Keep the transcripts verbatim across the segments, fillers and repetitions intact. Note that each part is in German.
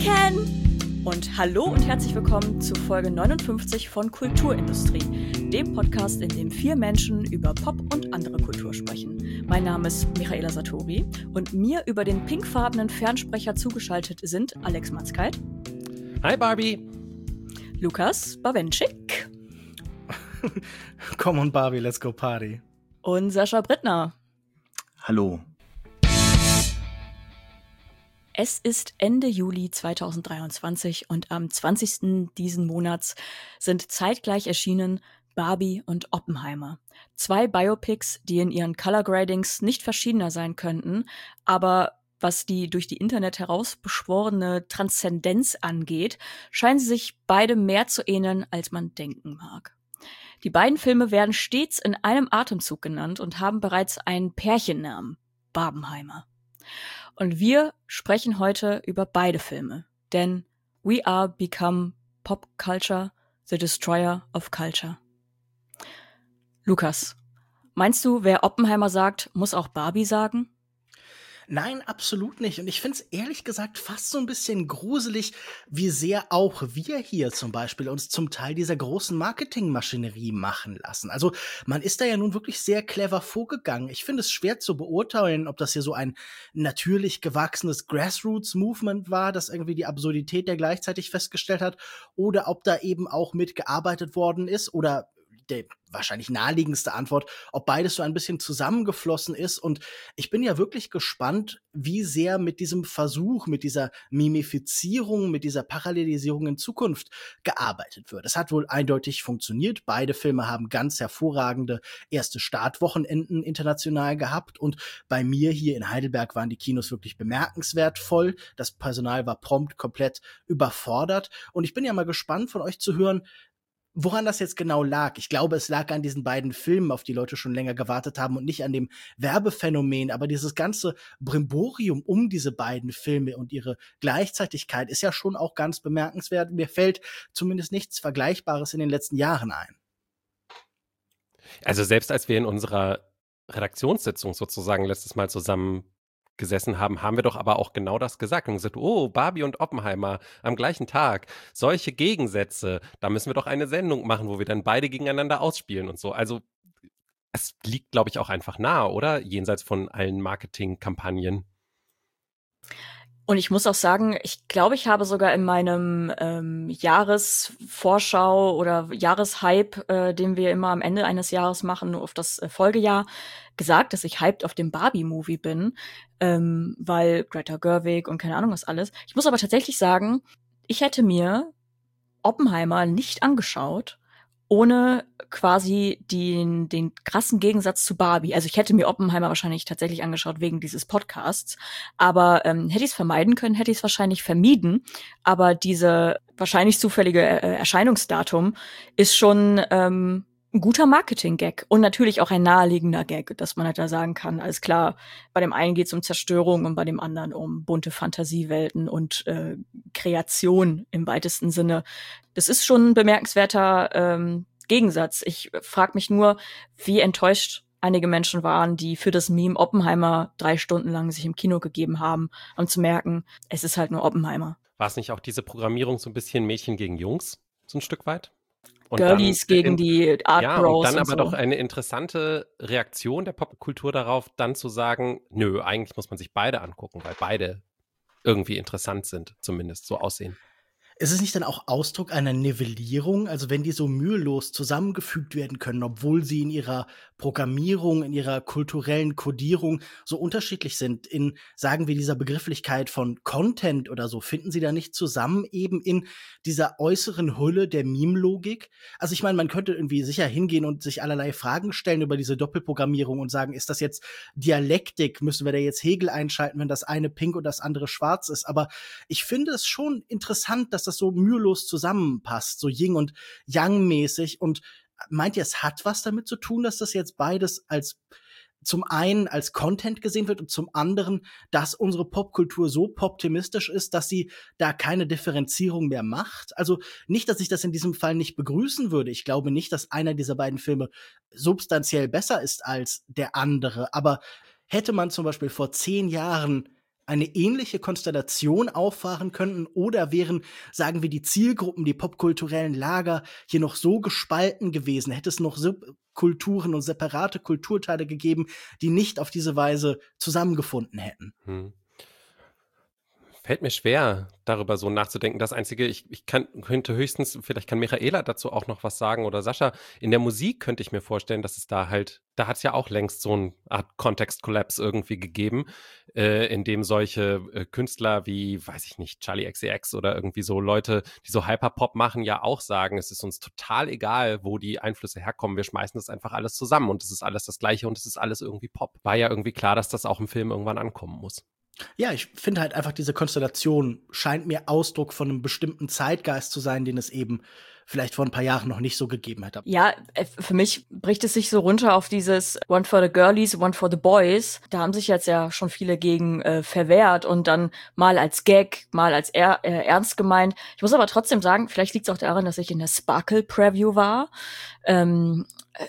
Ken! Und hallo und herzlich willkommen zu Folge neunundfünfzig von Kulturindustrie, dem Podcast, in dem vier Menschen über Pop und andere Kultur sprechen. Mein Name ist Michaela Satori und mir über den pinkfarbenen Fernsprecher zugeschaltet sind Alex Matzkeit. Hi Barbie. Lukas Bawenschik. Come on Barbie, let's go party. Und Sascha Brittner. Hallo. Es ist Ende Juli zweitausenddreiundzwanzig und am zwanzigsten diesen Monats sind zeitgleich erschienen Barbie und Oppenheimer. Zwei Biopics, die in ihren Color Gradings nicht verschiedener sein könnten, aber was die durch die Internet herausbeschworene Transzendenz angeht, scheinen sie sich beide mehr zu ähneln, als man denken mag. Die beiden Filme werden stets in einem Atemzug genannt und haben bereits einen Pärchennamen, Barbenheimer. Und wir sprechen heute über beide Filme, denn we are become Pop Culture, the destroyer of culture. Lukas, meinst du, wer Oppenheimer sagt, muss auch Barbie sagen? Nein, absolut nicht. Und ich finde es ehrlich gesagt fast so ein bisschen gruselig, wie sehr auch wir hier zum Beispiel uns zum Teil dieser großen Marketingmaschinerie machen lassen. Also man ist da ja nun wirklich sehr clever vorgegangen. Ich finde es schwer zu beurteilen, ob das hier so ein natürlich gewachsenes Grassroots-Movement war, das irgendwie die Absurdität der gleichzeitig festgestellt hat, oder ob da eben auch mitgearbeitet worden ist oder der wahrscheinlich naheliegendste Antwort, ob beides so ein bisschen zusammengeflossen ist. Und ich bin ja wirklich gespannt, wie sehr mit diesem Versuch, mit dieser Mimifizierung, mit dieser Parallelisierung in Zukunft gearbeitet wird. Es hat wohl eindeutig funktioniert. Beide Filme haben ganz hervorragende erste Startwochenenden international gehabt. Und bei mir hier in Heidelberg waren die Kinos wirklich bemerkenswert voll. Das Personal war prompt komplett überfordert. Und ich bin ja mal gespannt, von euch zu hören, woran das jetzt genau lag. Ich glaube, es lag an diesen beiden Filmen, auf die Leute schon länger gewartet haben und nicht an dem Werbephänomen. Aber dieses ganze Brimborium um diese beiden Filme und ihre Gleichzeitigkeit ist ja schon auch ganz bemerkenswert. Mir fällt zumindest nichts Vergleichbares in den letzten Jahren ein. Also selbst als wir in unserer Redaktionssitzung sozusagen letztes Mal zusammen gesessen haben, haben wir doch aber auch genau das gesagt und gesagt, oh, Barbie und Oppenheimer am gleichen Tag, solche Gegensätze, da müssen wir doch eine Sendung machen, wo wir dann beide gegeneinander ausspielen und so. Also es liegt, glaube ich, auch einfach nahe, oder? Jenseits von allen Marketingkampagnen. Und ich muss auch sagen, ich glaube, ich habe sogar in meinem ähm, Jahresvorschau oder Jahreshype, äh, den wir immer am Ende eines Jahres machen, nur auf das äh, Folgejahr, gesagt, dass ich hyped auf dem Barbie-Movie bin, ähm, weil Greta Gerwig und keine Ahnung was alles. Ich muss aber tatsächlich sagen, ich hätte mir Oppenheimer nicht angeschaut, ohne quasi den, den krassen Gegensatz zu Barbie. Also ich hätte mir Oppenheimer wahrscheinlich tatsächlich angeschaut wegen dieses Podcasts, aber ähm, hätte ich es vermeiden können, hätte ich es wahrscheinlich vermieden, aber diese wahrscheinlich zufällige äh, Erscheinungsdatum ist schon ähm, ein guter Marketing-Gag und natürlich auch ein naheliegender Gag, dass man halt da sagen kann, alles klar, bei dem einen geht es um Zerstörung und bei dem anderen um bunte Fantasiewelten und äh, Kreation im weitesten Sinne. Das ist schon ein bemerkenswerter ähm, Gegensatz. Ich frage mich nur, wie enttäuscht einige Menschen waren, die für das Meme Oppenheimer drei Stunden lang sich im Kino gegeben haben, um zu merken, es ist halt nur Oppenheimer. War es nicht auch diese Programmierung so ein bisschen Mädchen gegen Jungs, so ein Stück weit? Und Girlies gegen in, die Art ja, Bros. Und dann und aber so. Doch eine interessante Reaktion der Popkultur darauf, dann zu sagen, nö, eigentlich muss man sich beide angucken, weil beide irgendwie interessant sind, zumindest so aussehen. Ist es nicht dann auch Ausdruck einer Nivellierung? Also wenn die so mühelos zusammengefügt werden können, obwohl sie in ihrer Programmierung, in ihrer kulturellen Kodierung so unterschiedlich sind, in, sagen wir, dieser Begrifflichkeit von Content oder so, finden sie da nicht zusammen eben in dieser äußeren Hülle der Meme-Logik? Also ich meine, man könnte irgendwie sicher hingehen und sich allerlei Fragen stellen über diese Doppelprogrammierung und sagen, ist das jetzt Dialektik? Müssen wir da jetzt Hegel einschalten, wenn das eine pink und das andere schwarz ist? Aber ich finde es schon interessant, dass das so mühelos zusammenpasst, so Yin- und Yang-mäßig. Und meint ihr, es hat was damit zu tun, dass das jetzt beides als zum einen als Content gesehen wird und zum anderen, dass unsere Popkultur so poptimistisch ist, dass sie da keine Differenzierung mehr macht? Also nicht, dass ich das in diesem Fall nicht begrüßen würde. Ich glaube nicht, dass einer dieser beiden Filme substanziell besser ist als der andere. Aber hätte man zum Beispiel vor zehn Jahren eine ähnliche Konstellation auffahren könnten? Oder wären, sagen wir, die Zielgruppen, die popkulturellen Lager hier noch so gespalten gewesen? Hätte es noch Subkulturen und separate Kulturteile gegeben, die nicht auf diese Weise zusammengefunden hätten? Hm. Fällt mir schwer, darüber so nachzudenken. Das Einzige, ich, ich kann, könnte höchstens, vielleicht kann Michaela dazu auch noch was sagen oder Sascha. In der Musik könnte ich mir vorstellen, dass es da halt, da hat es ja auch längst so eine Art Kontext-Collapse irgendwie gegeben, äh, in dem solche äh, Künstler wie, weiß ich nicht, Charli X C X oder irgendwie so Leute, die so Hyperpop machen, ja auch sagen, es ist uns total egal, wo die Einflüsse herkommen. Wir schmeißen das einfach alles zusammen und es ist alles das Gleiche und es ist alles irgendwie Pop. War ja irgendwie klar, dass das auch im Film irgendwann ankommen muss. Ja, ich finde halt einfach, diese Konstellation scheint mir Ausdruck von einem bestimmten Zeitgeist zu sein, den es eben vielleicht vor ein paar Jahren noch nicht so gegeben hätte. Ja, für mich bricht es sich so runter auf dieses One for the Girlies, One for the Boys. Da haben sich jetzt ja schon viele gegen äh, verwehrt und dann mal als Gag, mal als er, äh, ernst gemeint. Ich muss aber trotzdem sagen, vielleicht liegt es auch daran, dass ich in der Sparkle-Preview war, ähm,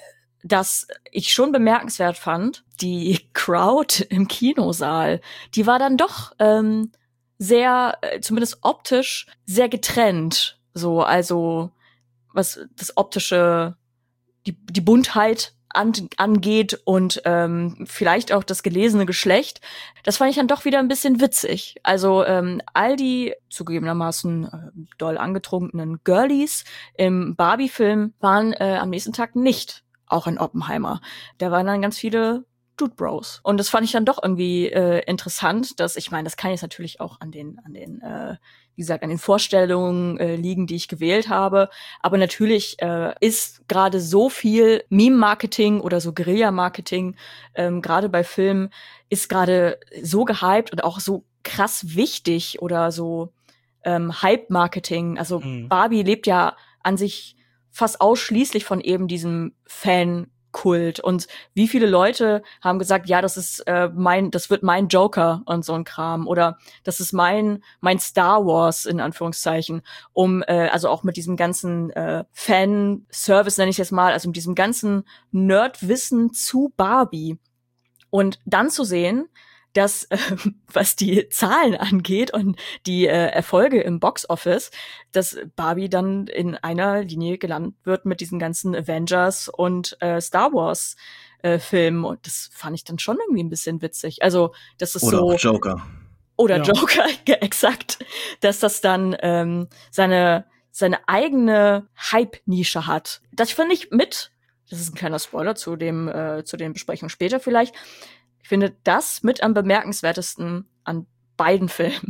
dass ich schon bemerkenswert fand, die Crowd im Kinosaal, die war dann doch ähm, sehr, äh, zumindest optisch, sehr getrennt. So, also was das optische, die, die Buntheit an, angeht und ähm, vielleicht auch das gelesene Geschlecht. Das fand ich dann doch wieder ein bisschen witzig. Also ähm, all die zugegebenermaßen äh, doll angetrunkenen Girlies im Barbie-Film waren äh, am nächsten Tag nicht auch in Oppenheimer. Da waren dann ganz viele Dude Bros. Und das fand ich dann doch irgendwie äh, interessant, dass, ich meine, das kann jetzt natürlich auch an den, an den, äh, wie gesagt, an den Vorstellungen äh, liegen, die ich gewählt habe. Aber natürlich äh, ist gerade so viel Meme-Marketing oder so Guerilla-Marketing, ähm, gerade bei Filmen, ist gerade so gehypt und auch so krass wichtig oder so ähm, Hype-Marketing. Also mhm. Barbie lebt ja an sich fast ausschließlich von eben diesem Fankult. Und wie viele Leute haben gesagt, ja, das ist äh, mein, das wird mein Joker und so ein Kram. Oder das ist mein mein Star Wars, in Anführungszeichen. Um, äh, also auch mit diesem ganzen äh, Fan-Service, nenne ich es jetzt mal, also mit diesem ganzen Nerdwissen zu Barbie. Und dann zu sehen, dass, äh, was die Zahlen angeht und die äh, Erfolge im Boxoffice, dass Barbie dann in einer Linie gelandet wird mit diesen ganzen Avengers und äh, Star Wars äh, Filmen. Und das fand ich dann schon irgendwie ein bisschen witzig. Also, das ist oder so. Oder auch Joker. Oder ja. Joker, exakt. Dass das dann ähm, seine, seine eigene Hype-Nische hat. Das finde ich mit, das ist ein kleiner Spoiler zu dem, äh, zu den Besprechungen später vielleicht. Ich finde das mit am bemerkenswertesten an beiden Filmen.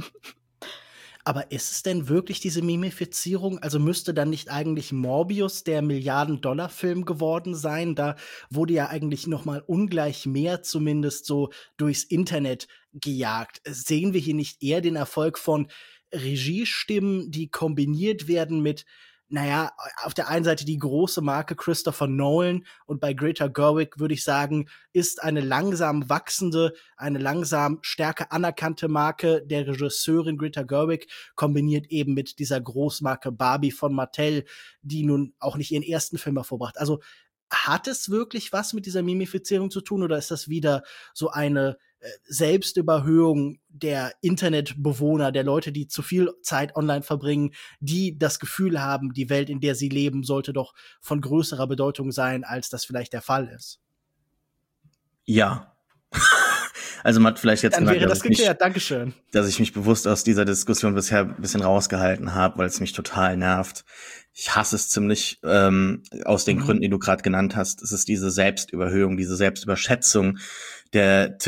Aber ist es denn wirklich diese Mimifizierung? Also müsste dann nicht eigentlich Morbius der Milliarden-Dollar-Film geworden sein? Da wurde ja eigentlich noch mal ungleich mehr zumindest so durchs Internet gejagt. Sehen wir hier nicht eher den Erfolg von Regiestimmen, die kombiniert werden mit, naja, auf der einen Seite die große Marke Christopher Nolan und bei Greta Gerwig würde ich sagen, ist eine langsam wachsende, eine langsam stärker anerkannte Marke der Regisseurin Greta Gerwig, kombiniert eben mit dieser Großmarke Barbie von Mattel, die nun auch nicht ihren ersten Film hervorbracht. Also hat es wirklich was mit dieser Mimifizierung zu tun oder ist das wieder so eine äh, Selbstüberhöhung der Internetbewohner, der Leute, die zu viel Zeit online verbringen, die das Gefühl haben, die Welt, in der sie leben, sollte doch von größerer Bedeutung sein, als das vielleicht der Fall ist? Ja. Also man hat vielleicht jetzt Dann gemerkt, wäre das dass, geklärt. mich, Dankeschön. dass ich mich bewusst aus dieser Diskussion bisher ein bisschen rausgehalten habe, weil es mich total nervt. Ich hasse es ziemlich, ähm, aus den mhm. Gründen, die du gerade genannt hast. Es ist diese Selbstüberhöhung, diese Selbstüberschätzung der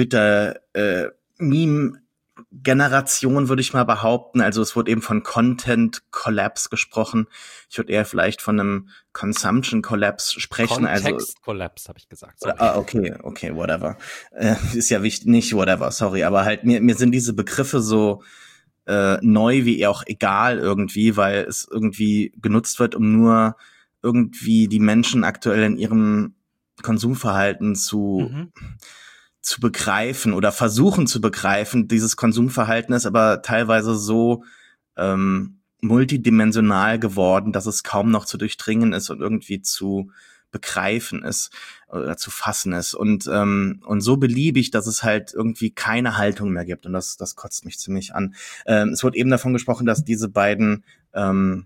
Twitter-Meme-Generation, würde ich mal behaupten. Also es wurde eben von Content-Collapse gesprochen. Ich würde eher vielleicht von einem Consumption-Collapse sprechen. Context-Collapse, also, habe ich gesagt. Sorry. Ah, okay, okay, whatever. Äh, ist ja wichtig, nicht whatever, sorry. Aber halt, mir, mir sind diese Begriffe so äh, neu wie auch egal irgendwie, weil es irgendwie genutzt wird, um nur irgendwie die Menschen aktuell in ihrem Konsumverhalten zu mhm. zu begreifen oder versuchen zu begreifen. Dieses Konsumverhalten ist aber teilweise so ähm, multidimensional geworden, dass es kaum noch zu durchdringen ist und irgendwie zu begreifen ist oder zu fassen ist und ähm, und so beliebig, dass es halt irgendwie keine Haltung mehr gibt und das das kotzt mich ziemlich an. Ähm, es wird eben davon gesprochen, dass diese beiden ähm,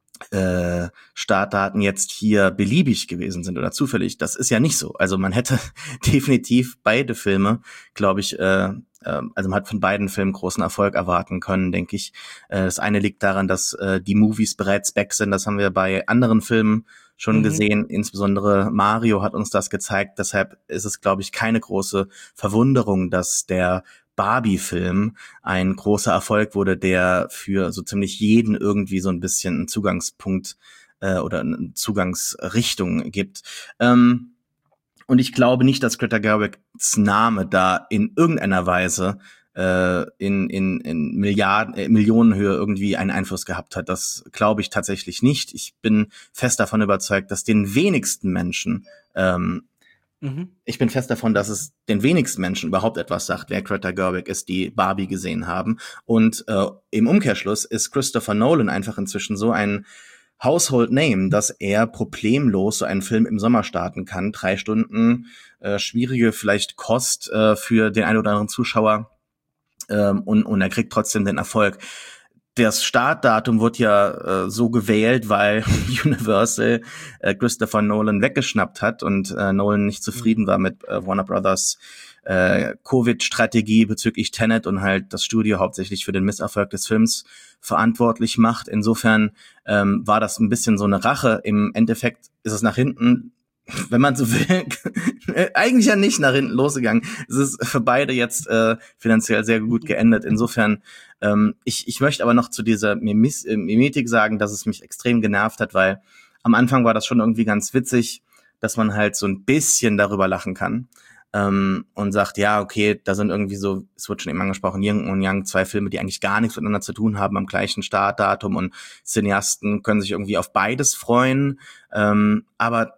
äh, Startdaten jetzt hier beliebig gewesen sind oder zufällig. Das ist ja nicht so. Also man hätte definitiv beide Filme, glaube ich, äh, äh, also man hat von beiden Filmen großen Erfolg erwarten können, denke ich. Äh, das eine liegt daran, dass äh, die Movies bereits back sind. Das haben wir bei anderen Filmen schon mhm. gesehen. Insbesondere Mario hat uns das gezeigt. Deshalb ist es, glaube ich, keine große Verwunderung, dass der Barbie-Film ein großer Erfolg wurde, der für so ziemlich jeden irgendwie so ein bisschen einen Zugangspunkt äh, oder eine Zugangsrichtung gibt. Ähm, und ich glaube nicht, dass Greta Gerwigs Name da in irgendeiner Weise äh, in, in, in Milliarden, äh, Millionenhöhe irgendwie einen Einfluss gehabt hat. Das glaube ich tatsächlich nicht. Ich bin fest davon überzeugt, dass den wenigsten Menschen ähm, Ich bin fest davon, dass es den wenigsten Menschen überhaupt etwas sagt, wer Greta Gerwig ist, die Barbie gesehen haben. Und äh, im Umkehrschluss ist Christopher Nolan einfach inzwischen so ein Household Name, dass er problemlos so einen Film im Sommer starten kann. Drei Stunden, äh, schwierige vielleicht Kost äh, für den einen oder anderen Zuschauer ähm, und, und er kriegt trotzdem den Erfolg. Das Startdatum wird ja äh, so gewählt, weil Universal äh, Christopher Nolan weggeschnappt hat und äh, Nolan nicht zufrieden war mit äh, Warner Brothers äh, Covid-Strategie bezüglich Tenet und halt das Studio hauptsächlich für den Misserfolg des Films verantwortlich macht. Insofern ähm, war das ein bisschen so eine Rache. Im Endeffekt ist es nach hinten, wenn man so will, eigentlich ja nicht nach hinten losgegangen. Es ist für beide jetzt äh, finanziell sehr gut geendet. Insofern, ähm, ich, ich möchte aber noch zu dieser Mimis- äh, Mimetik sagen, dass es mich extrem genervt hat, weil am Anfang war das schon irgendwie ganz witzig, dass man halt so ein bisschen darüber lachen kann ähm, und sagt, ja, okay, da sind irgendwie so, es wird schon eben angesprochen, Yin und Yang, zwei Filme, die eigentlich gar nichts miteinander zu tun haben, am gleichen Startdatum und Cineasten können sich irgendwie auf beides freuen, ähm, aber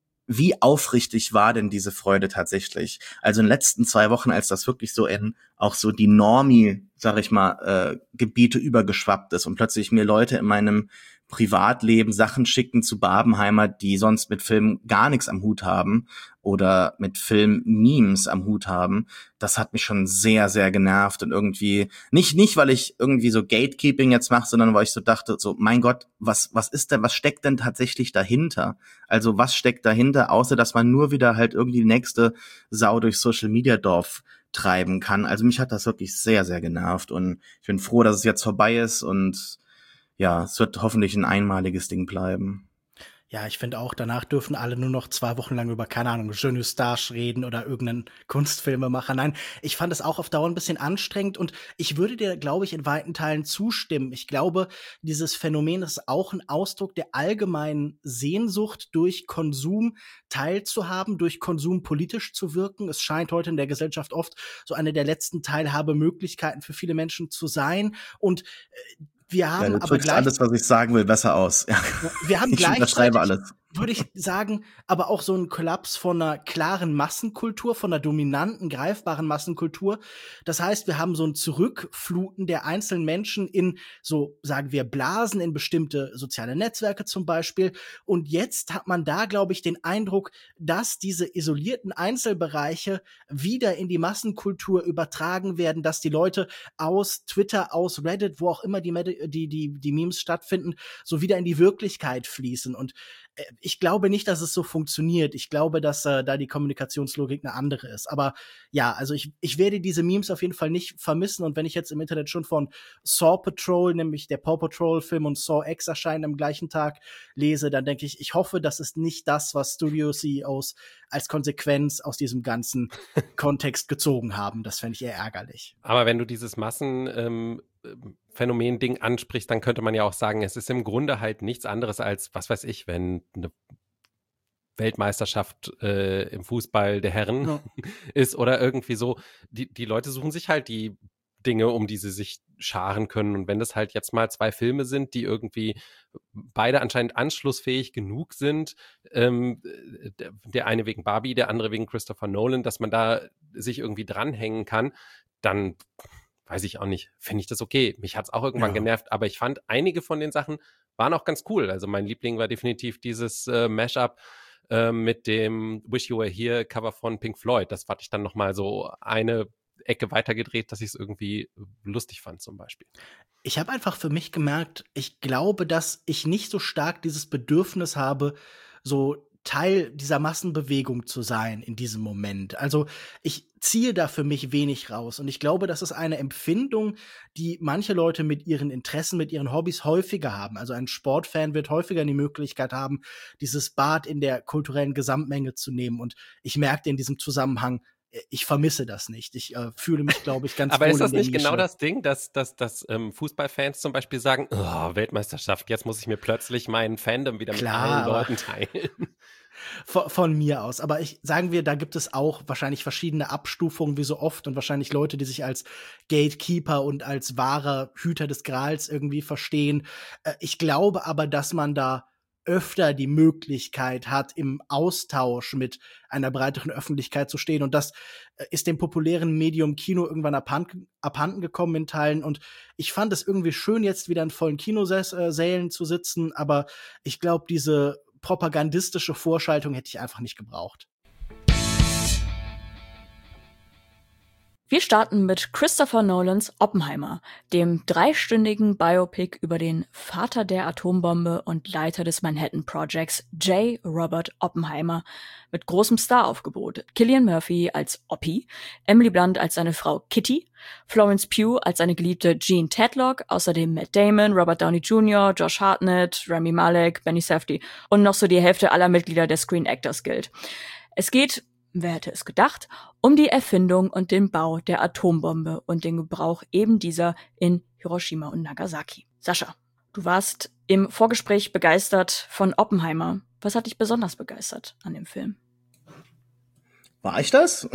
wie aufrichtig war denn diese Freude tatsächlich? Also in den letzten zwei Wochen, als das wirklich so in auch so die Normie, sag ich mal, äh, Gebiete übergeschwappt ist und plötzlich mir Leute in meinem Privatleben Sachen schicken zu Barbenheimer, die sonst mit Filmen gar nichts am Hut haben oder mit Film-Memes am Hut haben, das hat mich schon sehr, sehr genervt und irgendwie, nicht, nicht, weil ich irgendwie so Gatekeeping jetzt mache, sondern weil ich so dachte, so, mein Gott, was, was ist denn, was steckt denn tatsächlich dahinter? Also, was steckt dahinter, außer dass man nur wieder halt irgendwie die nächste Sau durch Social Media Dorf treiben kann? Also, mich hat das wirklich sehr, sehr genervt und ich bin froh, dass es jetzt vorbei ist und ja, es wird hoffentlich ein einmaliges Ding bleiben. Ja, ich finde auch, danach dürfen alle nur noch zwei Wochen lang über, keine Ahnung, Jeune Eustache reden oder irgendeinen Kunstfilmemacher. Nein, ich fand es auch auf Dauer ein bisschen anstrengend und ich würde dir, glaube ich, in weiten Teilen zustimmen. Ich glaube, dieses Phänomen ist auch ein Ausdruck der allgemeinen Sehnsucht, durch Konsum teilzuhaben, durch Konsum politisch zu wirken. Es scheint heute in der Gesellschaft oft so eine der letzten Teilhabemöglichkeiten für viele Menschen zu sein und äh, wir haben ja, du aber drückst alles, was ich sagen will, besser aus. Ja. Wir haben ich unterschreibe gleichzeitig, alles. würde ich sagen, aber auch so einen Kollaps von einer klaren Massenkultur, von einer dominanten, greifbaren Massenkultur. Das heißt, wir haben so ein Zurückfluten der einzelnen Menschen in, so sagen wir, Blasen, in bestimmte soziale Netzwerke zum Beispiel. Und jetzt hat man da, glaube ich, den Eindruck, dass diese isolierten Einzelbereiche wieder in die Massenkultur übertragen werden, dass die Leute aus Twitter, aus Reddit, wo auch immer die, die, die, die Memes stattfinden, so wieder in die Wirklichkeit fließen. Und äh, ich glaube nicht, dass es so funktioniert. Ich glaube, dass äh, da die Kommunikationslogik eine andere ist. Aber ja, also ich, ich werde diese Memes auf jeden Fall nicht vermissen. Und wenn ich jetzt im Internet schon von Saw Patrol, nämlich der Paw Patrol Film und Saw X erscheinen am gleichen Tag lese, dann denke ich, ich hoffe, das ist nicht das, was Studio-C E Os als Konsequenz aus diesem ganzen Kontext gezogen haben. Das fände ich eher ärgerlich. Aber wenn du dieses Massen ähm, Phänomen-Ding ansprichst, dann könnte man ja auch sagen, es ist im Grunde halt nichts anderes als, was weiß ich, wenn eine Weltmeisterschaft äh, im Fußball der Herren ja. ist oder irgendwie so. Die, die Leute suchen sich halt die Dinge, um die sie sich scharen können. Und wenn das halt jetzt mal zwei Filme sind, die irgendwie beide anscheinend anschlussfähig genug sind, ähm, der eine wegen Barbie, der andere wegen Christopher Nolan, dass man da sich irgendwie dranhängen kann, dann weiß ich auch nicht, finde ich das okay. Mich hat es auch irgendwann ja. genervt, aber ich fand, einige von den Sachen waren auch ganz cool. Also mein Liebling war definitiv dieses äh, Mashup äh, mit dem Wish You Were Here Cover von Pink Floyd. Das fand ich dann nochmal so eine Ecke weitergedreht, dass ich es irgendwie lustig fand zum Beispiel. Ich habe einfach für mich gemerkt, ich glaube, dass ich nicht so stark dieses Bedürfnis habe, so Teil dieser Massenbewegung zu sein in diesem Moment. Also ich ziehe da für mich wenig raus. Und ich glaube, das ist eine Empfindung, die manche Leute mit ihren Interessen, mit ihren Hobbys häufiger haben. Also ein Sportfan wird häufiger die Möglichkeit haben, dieses Bad in der kulturellen Gesamtmenge zu nehmen. Und ich merkte in diesem Zusammenhang, ich vermisse das nicht. Ich äh, fühle mich, glaube ich, ganz Aber wohl ist das in der nicht genau Nische. das Ding, dass, dass, dass ähm, Fußballfans zum Beispiel sagen, oh, Weltmeisterschaft, jetzt muss ich mir plötzlich meinen Fandom wieder Klar, mit allen aber- Leuten teilen? Von, von mir aus. Aber ich sagen wir, da gibt es auch wahrscheinlich verschiedene Abstufungen, wie so oft, und wahrscheinlich Leute, die sich als Gatekeeper und als wahrer Hüter des Grals irgendwie verstehen. Äh, ich glaube aber, dass man da öfter die Möglichkeit hat, im Austausch mit einer breiteren Öffentlichkeit zu stehen. Und das äh, ist dem populären Medium Kino irgendwann abhanden, abhanden gekommen in Teilen. Und ich fand es irgendwie schön, jetzt wieder in vollen Kinosälen zu sitzen. Aber ich glaube, diese propagandistische Vorschaltung hätte ich einfach nicht gebraucht. Wir starten mit Christopher Nolans Oppenheimer, dem dreistündigen Biopic über den Vater der Atombombe und Leiter des Manhattan Projects, J. Robert Oppenheimer, mit großem Staraufgebot. Cillian Murphy als Oppi, Emily Blunt als seine Frau Kitty, Florence Pugh als seine geliebte Jean Tadlock, außerdem Matt Damon, Robert Downey Junior, Josh Hartnett, Rami Malek, Benny Safdie und noch so die Hälfte aller Mitglieder der Screen Actors Guild. Es geht, wer hätte es gedacht, um die Erfindung und den Bau der Atombombe und den Gebrauch eben dieser in Hiroshima und Nagasaki. Sascha, du warst im Vorgespräch begeistert von Oppenheimer. Was hat dich besonders begeistert an dem Film? War ich das?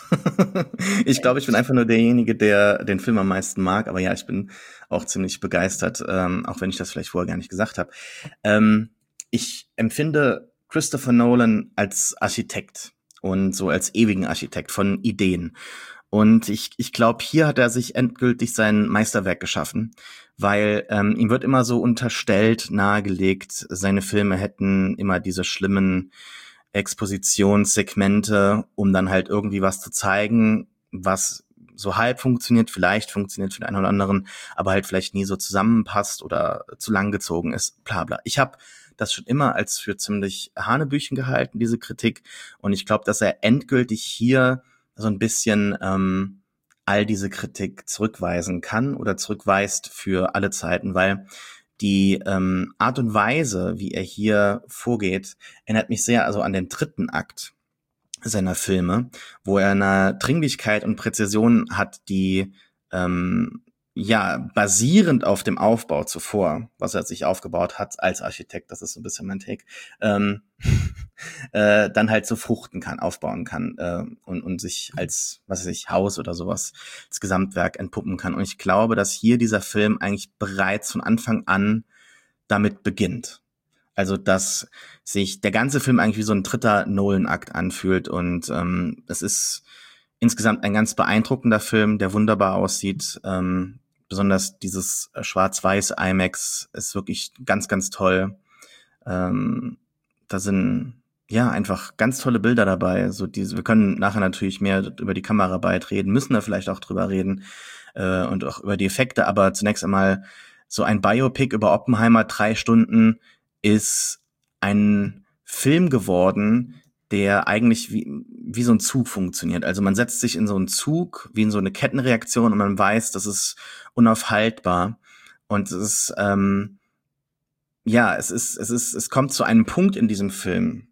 Ich glaube, ich bin einfach nur derjenige, der den Film am meisten mag. Aber ja, ich bin auch ziemlich begeistert, ähm, auch wenn ich das vielleicht vorher gar nicht gesagt habe. Ähm, ich empfinde Christopher Nolan als Architekt und so als ewigen Architekt von Ideen. Und ich, ich glaube, hier hat er sich endgültig sein Meisterwerk geschaffen, weil ähm, ihm wird immer so unterstellt, nahegelegt, seine Filme hätten immer diese schlimmen Expositionssegmente, um dann halt irgendwie was zu zeigen, was so halb funktioniert, vielleicht funktioniert für den einen oder anderen, aber halt vielleicht nie so zusammenpasst oder zu lang gezogen ist, bla bla. Ich habe das schon immer als für ziemlich Hanebüchen gehalten, diese Kritik. Und ich glaube, dass er endgültig hier so ein bisschen ähm, all diese Kritik zurückweisen kann oder zurückweist für alle Zeiten, weil die ähm, Art und Weise, wie er hier vorgeht, erinnert mich sehr also an den dritten Akt seiner Filme, wo er eine Dringlichkeit und Präzision hat, die ähm, ja basierend auf dem Aufbau zuvor, was er sich aufgebaut hat als Architekt, das ist so ein bisschen mein Take, ähm, äh, dann halt so fruchten kann, aufbauen kann äh, und, und sich als, was weiß ich, Haus oder sowas, als Gesamtwerk entpuppen kann. Und ich glaube, dass hier dieser Film eigentlich bereits von Anfang an damit beginnt. Also, dass sich der ganze Film eigentlich wie so ein dritter Nolan-Akt anfühlt und ähm, es ist insgesamt ein ganz beeindruckender Film, der wunderbar aussieht. Ähm, besonders dieses Schwarz-Weiß IMAX ist wirklich ganz, ganz toll. Ähm, da sind ja einfach ganz tolle Bilder dabei. So diese, wir können nachher natürlich mehr über die Kameraarbeit reden, müssen da vielleicht auch drüber reden äh, und auch über die Effekte. Aber zunächst einmal so ein Biopic über Oppenheimer, drei Stunden, ist ein Film geworden, der eigentlich wie, wie so ein Zug funktioniert. Also man setzt sich in so einen Zug, wie in so eine Kettenreaktion und man weiß, das ist unaufhaltbar. Und es ist, ähm, ja, es ist, es ist, es kommt zu einem Punkt in diesem Film,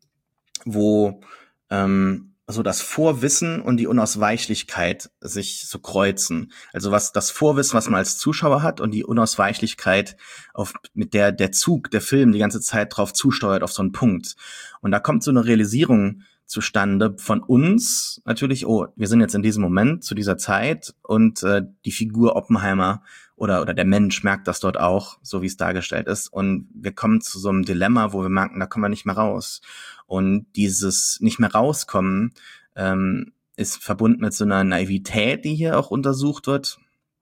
wo ähm, so das Vorwissen und die Unausweichlichkeit sich so kreuzen. Also was das Vorwissen, was man als Zuschauer hat, und die Unausweichlichkeit, auf mit der der Zug, der Film die ganze Zeit drauf zusteuert, auf so einen Punkt. Und da kommt so eine Realisierung zustande von uns natürlich, oh, wir sind jetzt in diesem Moment, zu dieser Zeit, und äh, die Figur Oppenheimer oder oder der Mensch merkt das dort auch, so wie es dargestellt ist. Und wir kommen zu so einem Dilemma, wo wir merken, da kommen wir nicht mehr raus. Und dieses nicht mehr rauskommen ähm, ist verbunden mit so einer Naivität, die hier auch untersucht wird,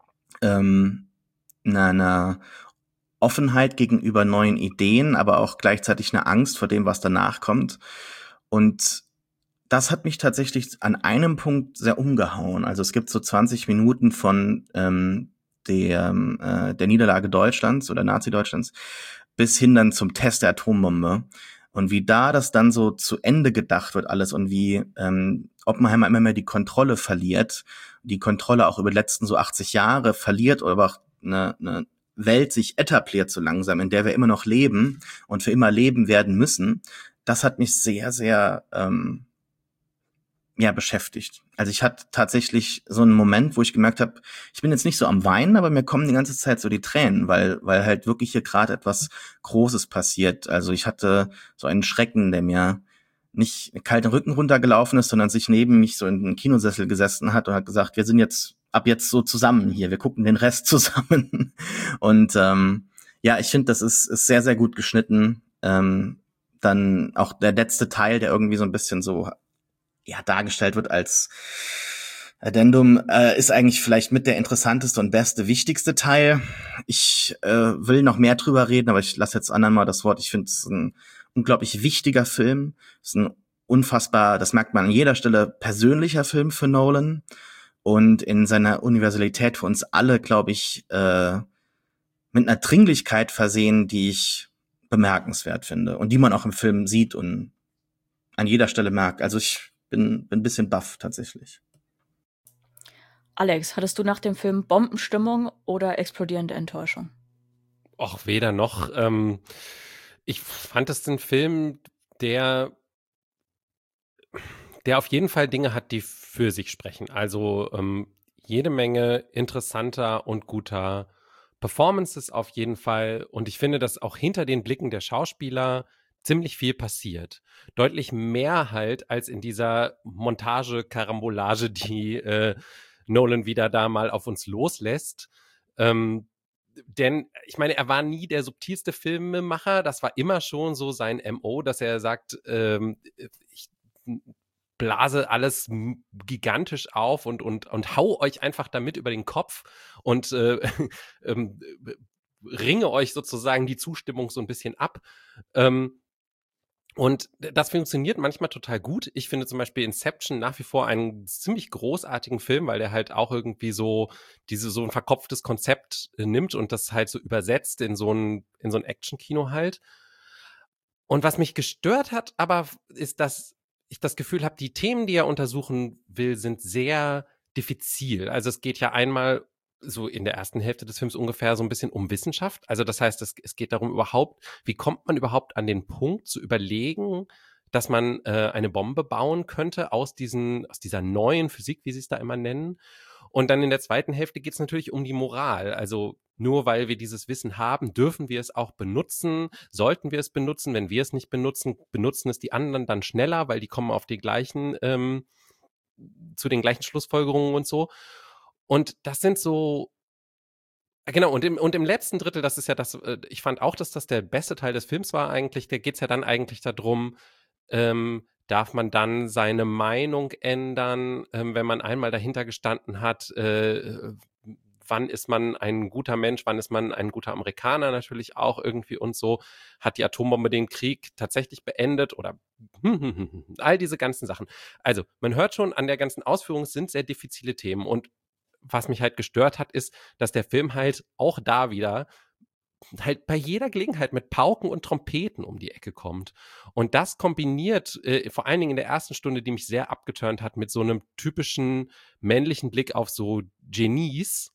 ähm, einer, einer Offenheit gegenüber neuen Ideen, aber auch gleichzeitig eine Angst vor dem, was danach kommt. Und das hat mich tatsächlich an einem Punkt sehr umgehauen. Also es gibt so zwanzig Minuten von ähm, der, äh, der Niederlage Deutschlands oder Nazi-Deutschlands bis hin dann zum Test der Atombombe. Und wie da das dann so zu Ende gedacht wird alles und wie ähm, Oppenheimer immer mehr die Kontrolle verliert, die Kontrolle auch über die letzten so achtzig Jahre verliert oder auch eine, eine Welt sich etabliert so langsam, in der wir immer noch leben und für immer leben werden müssen, das hat mich sehr, sehr ähm, ja, beschäftigt. Also ich hatte tatsächlich so einen Moment, wo ich gemerkt habe, ich bin jetzt nicht so am Weinen, aber mir kommen die ganze Zeit so die Tränen, weil weil halt wirklich hier gerade etwas Großes passiert. Also ich hatte so einen Schrecken, der mir nicht kalt den Rücken runtergelaufen ist, sondern sich neben mich so in den Kinosessel gesessen hat und hat gesagt, wir sind jetzt ab jetzt so zusammen hier, wir gucken den Rest zusammen. Und ähm, ja, ich finde, das ist, ist sehr, sehr gut geschnitten. Ähm, dann auch der letzte Teil, der irgendwie so ein bisschen so ja dargestellt wird als Addendum, äh, ist eigentlich vielleicht mit der interessanteste und beste, wichtigste Teil. Ich äh, will noch mehr drüber reden, aber ich lasse jetzt anderen mal das Wort. Ich finde es ein unglaublich wichtiger Film. Es ist ein unfassbar, das merkt man an jeder Stelle, persönlicher Film für Nolan und in seiner Universalität für uns alle, glaube ich, äh, mit einer Dringlichkeit versehen, die ich bemerkenswert finde und die man auch im Film sieht und an jeder Stelle merkt. Also ich bin, bin ein bisschen baff tatsächlich. Alex, hattest du nach dem Film Bombenstimmung oder explodierende Enttäuschung? Och, weder noch. Ähm, ich fand es ein Film, der, der auf jeden Fall Dinge hat, die für sich sprechen. Also ähm, jede Menge interessanter und guter Performances auf jeden Fall. Und ich finde, dass auch hinter den Blicken der Schauspieler ziemlich viel passiert. Deutlich mehr halt als in dieser Montage-Karambolage, die äh, Nolan wieder da mal auf uns loslässt. Ähm, denn ich meine, er war nie der subtilste Filmemacher. Das war immer schon so sein M O, dass er sagt, ähm, ich blase alles gigantisch auf und, und, und hau euch einfach damit über den Kopf und äh, ähm, ringe euch sozusagen die Zustimmung so ein bisschen ab. Ähm, Und das funktioniert manchmal total gut. Ich finde zum Beispiel Inception nach wie vor einen ziemlich großartigen Film, weil der halt auch irgendwie so diese so ein verkopftes Konzept äh, nimmt und das halt so übersetzt in so ein in so ein Action-Kino halt. Und was mich gestört hat, aber ist, dass ich das Gefühl habe, die Themen, die er untersuchen will, sind sehr diffizil. Also es geht ja einmal so in der ersten Hälfte des Films ungefähr so ein bisschen um Wissenschaft. Also das heißt, es, es geht darum überhaupt, wie kommt man überhaupt an den Punkt zu überlegen, dass man äh, eine Bombe bauen könnte aus diesen, aus dieser neuen Physik, wie sie es da immer nennen. Und dann in der zweiten Hälfte geht es natürlich um die Moral. Also nur weil wir dieses Wissen haben, dürfen wir es auch benutzen. Sollten wir es benutzen? Wenn wir es nicht benutzen, benutzen es die anderen dann schneller, weil die kommen auf die gleichen, ähm, zu den gleichen Schlussfolgerungen und so. Und das sind so, genau, und im, und im letzten Drittel, das ist ja das, äh, ich fand auch, dass das der beste Teil des Films war eigentlich, da geht es ja dann eigentlich darum, ähm, darf man dann seine Meinung ändern, ähm, wenn man einmal dahinter gestanden hat, äh, wann ist man ein guter Mensch, wann ist man ein guter Amerikaner natürlich auch irgendwie und so, hat die Atombombe den Krieg tatsächlich beendet oder all diese ganzen Sachen. Also man hört schon, an der ganzen Ausführung sind sehr diffizile Themen und was mich halt gestört hat, ist, dass der Film halt auch da wieder halt bei jeder Gelegenheit mit Pauken und Trompeten um die Ecke kommt. Und das kombiniert, äh, vor allen Dingen in der ersten Stunde, die mich sehr abgeturnt hat, mit so einem typischen männlichen Blick auf so Genies.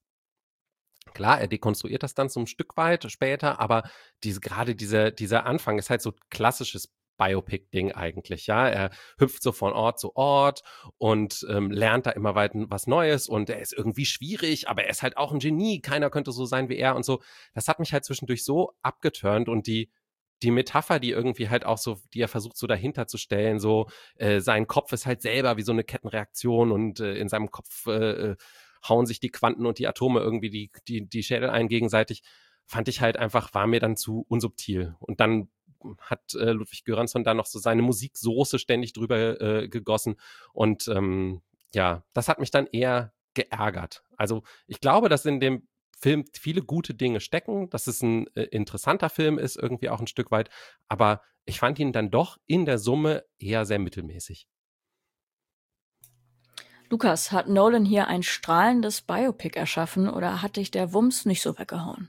Klar, er dekonstruiert das dann so ein Stück weit später, aber diese, gerade diese, dieser Anfang ist halt so klassisches Biopic-Ding eigentlich, ja. Er hüpft so von Ort zu Ort und ähm, lernt da immer weiter was Neues und er ist irgendwie schwierig, aber er ist halt auch ein Genie. Keiner könnte so sein wie er und so. Das hat mich halt zwischendurch so abgeturnt und die die Metapher, die irgendwie halt auch so, die er versucht so dahinter zu stellen, so äh, sein Kopf ist halt selber wie so eine Kettenreaktion und äh, in seinem Kopf äh, hauen sich die Quanten und die Atome irgendwie die, die, die Schädel ein gegenseitig, fand ich halt einfach, war mir dann zu unsubtil. Und dann hat äh, Ludwig Göransson da noch so seine Musiksoße ständig drüber äh, gegossen. Und ähm, ja, das hat mich dann eher geärgert. Also ich glaube, dass in dem Film viele gute Dinge stecken, dass es ein äh, interessanter Film ist, irgendwie auch ein Stück weit. Aber ich fand ihn dann doch in der Summe eher sehr mittelmäßig. Lukas, hat Nolan hier ein strahlendes Biopic erschaffen oder hat dich der Wumms nicht so weggehauen?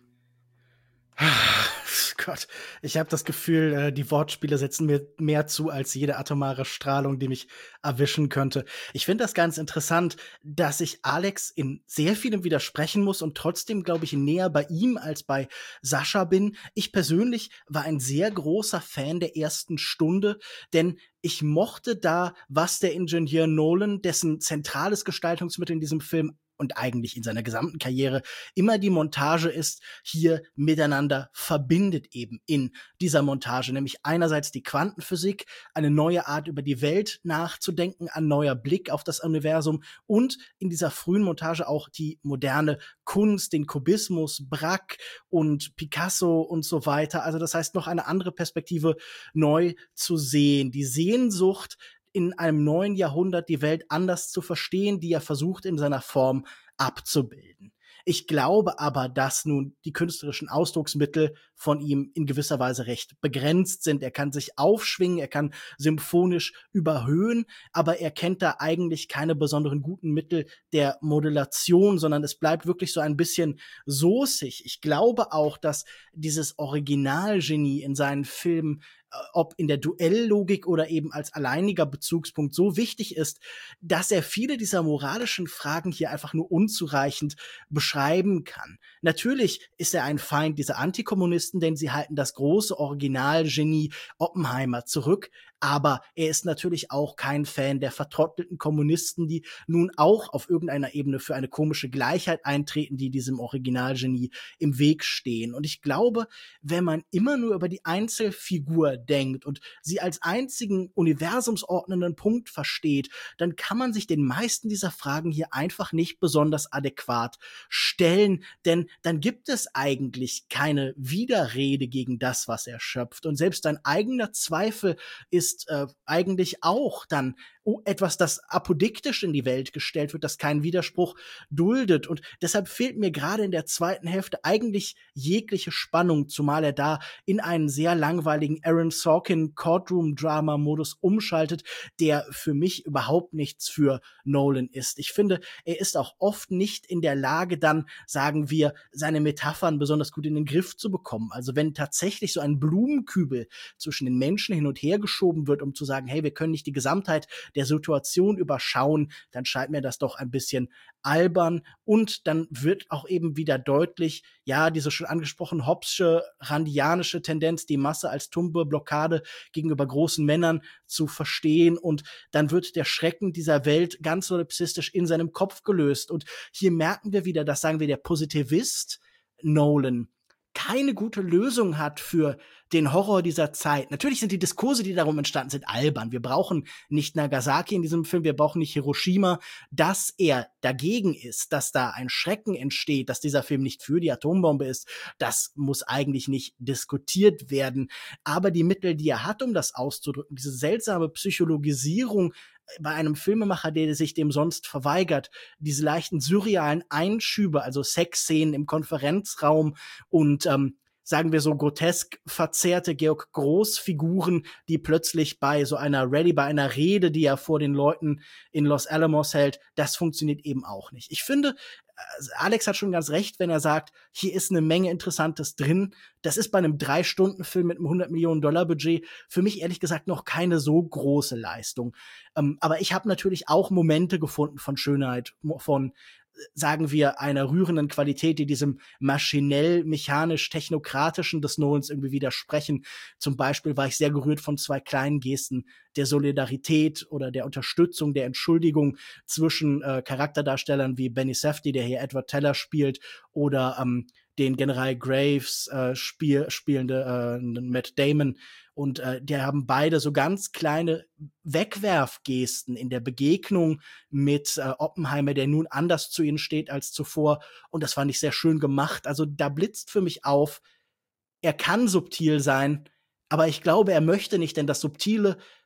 Gott, ich habe das Gefühl, äh, die Wortspiele setzen mir mehr zu als jede atomare Strahlung, die mich erwischen könnte. Ich finde das ganz interessant, dass ich Alex in sehr vielem widersprechen muss und trotzdem, glaube ich, näher bei ihm als bei Sascha bin. Ich persönlich war ein sehr großer Fan der ersten Stunde, denn ich mochte da, was der Ingenieur Nolan, dessen zentrales Gestaltungsmittel in diesem Film und eigentlich in seiner gesamten Karriere immer die Montage ist, hier miteinander verbindet eben in dieser Montage, nämlich einerseits die Quantenphysik, eine neue Art über die Welt nachzudenken, ein neuer Blick auf das Universum und in dieser frühen Montage auch die moderne Kunst, den Kubismus, Braque und Picasso und so weiter. Also das heißt, noch eine andere Perspektive neu zu sehen, die Sehnsucht in einem neuen Jahrhundert die Welt anders zu verstehen, die er versucht in seiner Form abzubilden. Ich glaube aber, dass nun die künstlerischen Ausdrucksmittel von ihm in gewisser Weise recht begrenzt sind. Er kann sich aufschwingen, er kann symphonisch überhöhen, aber er kennt da eigentlich keine besonderen guten Mittel der Modulation, sondern es bleibt wirklich so ein bisschen soßig. Ich glaube auch, dass dieses Originalgenie in seinen Filmen, ob in der Duelllogik oder eben als alleiniger Bezugspunkt, so wichtig ist, dass er viele dieser moralischen Fragen hier einfach nur unzureichend beschreiben kann. Natürlich ist er ein Feind dieser Antikommunisten, denn sie halten das große Originalgenie Oppenheimer zurück, aber er ist natürlich auch kein Fan der vertrottelten Kommunisten, die nun auch auf irgendeiner Ebene für eine komische Gleichheit eintreten, die diesem Originalgenie im Weg stehen. Und ich glaube, wenn man immer nur über die Einzelfigur denkt und sie als einzigen universumsordnenden Punkt versteht, dann kann man sich den meisten dieser Fragen hier einfach nicht besonders adäquat stellen, denn dann gibt es eigentlich keine Widerrede gegen das, was er schöpft. Und selbst dein eigener Zweifel ist äh, eigentlich auch dann etwas, das apodiktisch in die Welt gestellt wird, das keinen Widerspruch duldet. Und deshalb fehlt mir gerade in der zweiten Hälfte eigentlich jegliche Spannung, zumal er da in einen sehr langweiligen Aaron Sorkin Courtroom-Drama-Modus umschaltet, der für mich überhaupt nichts für Nolan ist. Ich finde, er ist auch oft nicht in der Lage, dann, sagen wir, seine Metaphern besonders gut in den Griff zu bekommen. Also wenn tatsächlich so ein Blumenkübel zwischen den Menschen hin und her geschoben wird, um zu sagen, hey, wir können nicht die Gesamtheit der Situation überschauen, dann scheint mir das doch ein bisschen albern. Und dann wird auch eben wieder deutlich, ja, diese schon angesprochen Hobbesche, randianische Tendenz, die Masse als tumbe Blockade gegenüber großen Männern zu verstehen. Und dann wird der Schrecken dieser Welt ganz solipsistisch in seinem Kopf gelöst. Und hier merken wir wieder, dass, sagen wir, der Positivist Nolan keine gute Lösung hat für den Horror dieser Zeit. Natürlich sind die Diskurse, die darum entstanden sind, albern. Wir brauchen nicht Nagasaki in diesem Film, wir brauchen nicht Hiroshima. Dass er dagegen ist, dass da ein Schrecken entsteht, dass dieser Film nicht für die Atombombe ist, das muss eigentlich nicht diskutiert werden. Aber die Mittel, die er hat, um das auszudrücken, diese seltsame Psychologisierung bei einem Filmemacher, der sich dem sonst verweigert, diese leichten surrealen Einschübe, also Sexszenen im Konferenzraum und ähm, sagen wir so grotesk verzerrte Georg Groß-Figuren, die plötzlich bei so einer Rallye, bei einer Rede, die er vor den Leuten in Los Alamos hält, das funktioniert eben auch nicht. Ich finde, Alex hat schon ganz recht, wenn er sagt, hier ist eine Menge Interessantes drin. Das ist bei einem Drei-Stunden-Film mit einem hundert Millionen Dollar Budget für mich ehrlich gesagt noch keine so große Leistung. Ähm, aber ich habe natürlich auch Momente gefunden von Schönheit, von, sagen wir, einer rührenden Qualität, die diesem maschinell, mechanisch, technokratischen des Nolans irgendwie widersprechen. Zum Beispiel war ich sehr gerührt von zwei kleinen Gesten der Solidarität oder der Unterstützung, der Entschuldigung zwischen äh, Charakterdarstellern wie Benny Safdie, der hier Edward Teller spielt, oder ähm, den General Graves äh, spiel, spielende äh, Matt Damon. Und äh, die haben beide so ganz kleine Wegwerfgesten in der Begegnung mit äh, Oppenheimer, der nun anders zu ihnen steht als zuvor. Und das fand ich sehr schön gemacht. Also da blitzt für mich auf, er kann subtil sein, aber ich glaube, er möchte nicht, denn das Subtile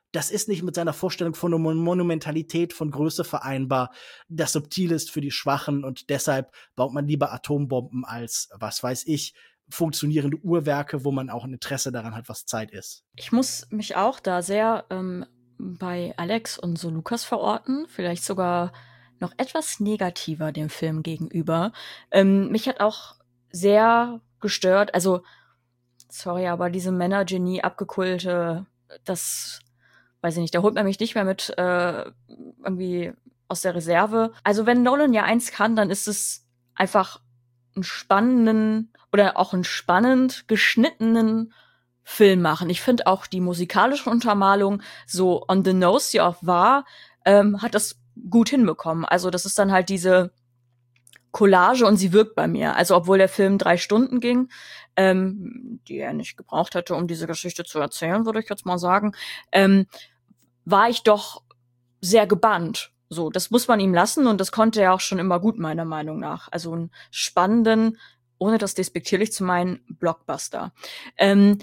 das ist nicht mit seiner Vorstellung von Mon- Monumentalität, von Größe vereinbar, das subtil ist für die Schwachen und deshalb baut man lieber Atombomben als, was weiß ich, funktionierende Uhrwerke, wo man auch ein Interesse daran hat, was Zeit ist. Ich muss mich auch da sehr ähm, bei Alex und so Lukas verorten, vielleicht sogar noch etwas negativer dem Film gegenüber. Ähm, mich hat auch sehr gestört, also sorry, aber diese Männergenie abgekulte, das weiß ich nicht, da holt man mich nicht mehr mit äh, irgendwie aus der Reserve. Also wenn Nolan ja eins kann, dann ist es einfach einen spannenden oder auch einen spannend geschnittenen Film machen. Ich finde auch die musikalische Untermalung, so on the nose sie auch war, ähm, hat das gut hinbekommen. Also das ist dann halt diese Collage und sie wirkt bei mir. Also obwohl der Film drei Stunden ging, ähm, die er nicht gebraucht hätte, um diese Geschichte zu erzählen, würde ich jetzt mal sagen, ähm, war ich doch sehr gebannt. So, das muss man ihm lassen und das konnte er auch schon immer gut, meiner Meinung nach. Also einen spannenden, ohne das despektierlich zu meinen, Blockbuster. Ähm,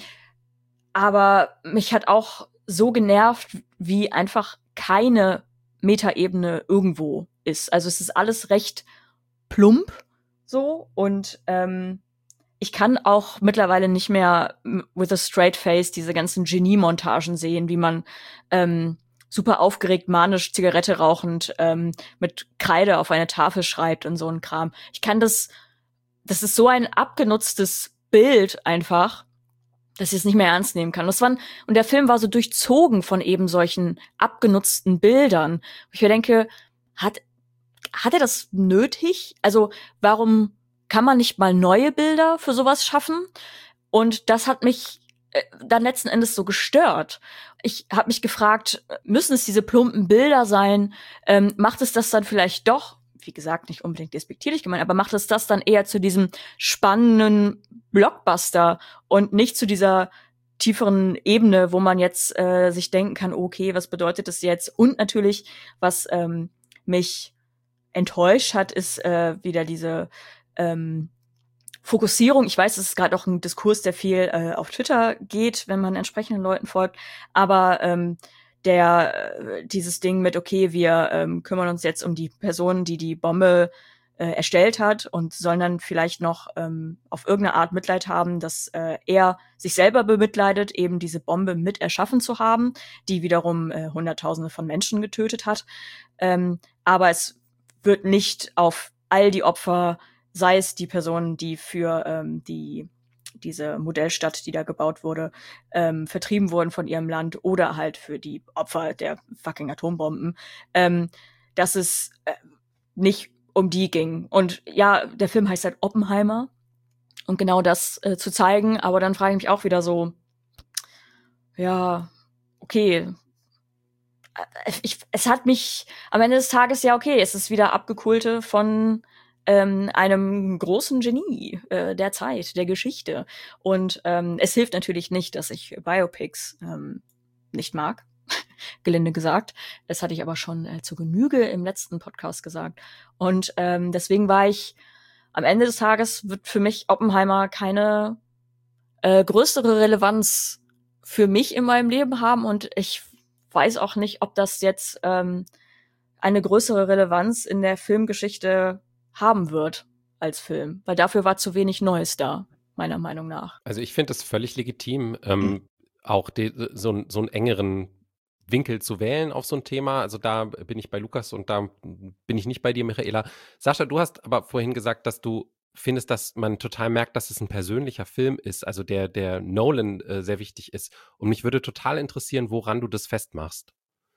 aber mich hat auch so genervt, wie einfach keine Metaebene irgendwo ist. Also es ist alles recht plump so und ähm, ich kann auch mittlerweile nicht mehr with a straight face diese ganzen Genie-Montagen sehen, wie man ähm, super aufgeregt, manisch, Zigarette rauchend ähm, mit Kreide auf eine Tafel schreibt und so ein Kram. Ich kann das, das ist so ein abgenutztes Bild einfach, dass ich es nicht mehr ernst nehmen kann. Das waren, und der Film war so durchzogen von eben solchen abgenutzten Bildern. Ich mir denke, hat hat er das nötig? Also warum kann man nicht mal neue Bilder für sowas schaffen? Und das hat mich äh, dann letzten Endes so gestört. Ich habe mich gefragt, müssen es diese plumpen Bilder sein? Ähm, macht es das dann vielleicht doch, wie gesagt, nicht unbedingt despektierlich gemeint, aber macht es das dann eher zu diesem spannenden Blockbuster und nicht zu dieser tieferen Ebene, wo man jetzt äh, sich denken kann, okay, was bedeutet das jetzt? Und natürlich, was ähm, mich enttäuscht hat, ist äh, wieder diese ähm, Fokussierung. Ich weiß, es ist gerade auch ein Diskurs, der viel äh, auf Twitter geht, wenn man entsprechenden Leuten folgt, aber ähm, der äh, dieses Ding mit, okay, wir ähm, kümmern uns jetzt um die Person, die die Bombe äh, erstellt hat und sollen dann vielleicht noch ähm, auf irgendeine Art Mitleid haben, dass äh, er sich selber bemitleidet, eben diese Bombe mit erschaffen zu haben, die wiederum äh, Hunderttausende von Menschen getötet hat. Ähm, aber es wird nicht auf all die Opfer, sei es die Personen, die für ähm, die diese Modellstadt, die da gebaut wurde, ähm, vertrieben wurden von ihrem Land oder halt für die Opfer der fucking Atombomben, ähm, dass es äh, nicht um die ging. Und ja, der Film heißt halt Oppenheimer, um genau das äh, zu zeigen, aber dann frage ich mich auch wieder so, ja, okay, Ich, es hat mich am Ende des Tages, ja, okay, es ist wieder Abgekulte von ähm, einem großen Genie äh, der Zeit, der Geschichte. Und ähm, es hilft natürlich nicht, dass ich Biopics ähm, nicht mag, gelinde gesagt. Das hatte ich aber schon äh, zur Genüge im letzten Podcast gesagt. Und ähm, deswegen war ich, am Ende des Tages wird für mich Oppenheimer keine äh, größere Relevanz für mich in meinem Leben haben und ich weiß auch nicht, ob das jetzt ähm, eine größere Relevanz in der Filmgeschichte haben wird als Film, weil dafür war zu wenig Neues da, meiner Meinung nach. Also ich finde es völlig legitim, ähm, mhm. auch de, so, so einen engeren Winkel zu wählen auf so ein Thema. Also da bin ich bei Lukas und da bin ich nicht bei dir, Michaela. Sascha, du hast aber vorhin gesagt, dass du findest, dass man total merkt, dass es ein persönlicher Film ist, also der, der Nolan äh, sehr wichtig ist. Und mich würde total interessieren, woran du das festmachst.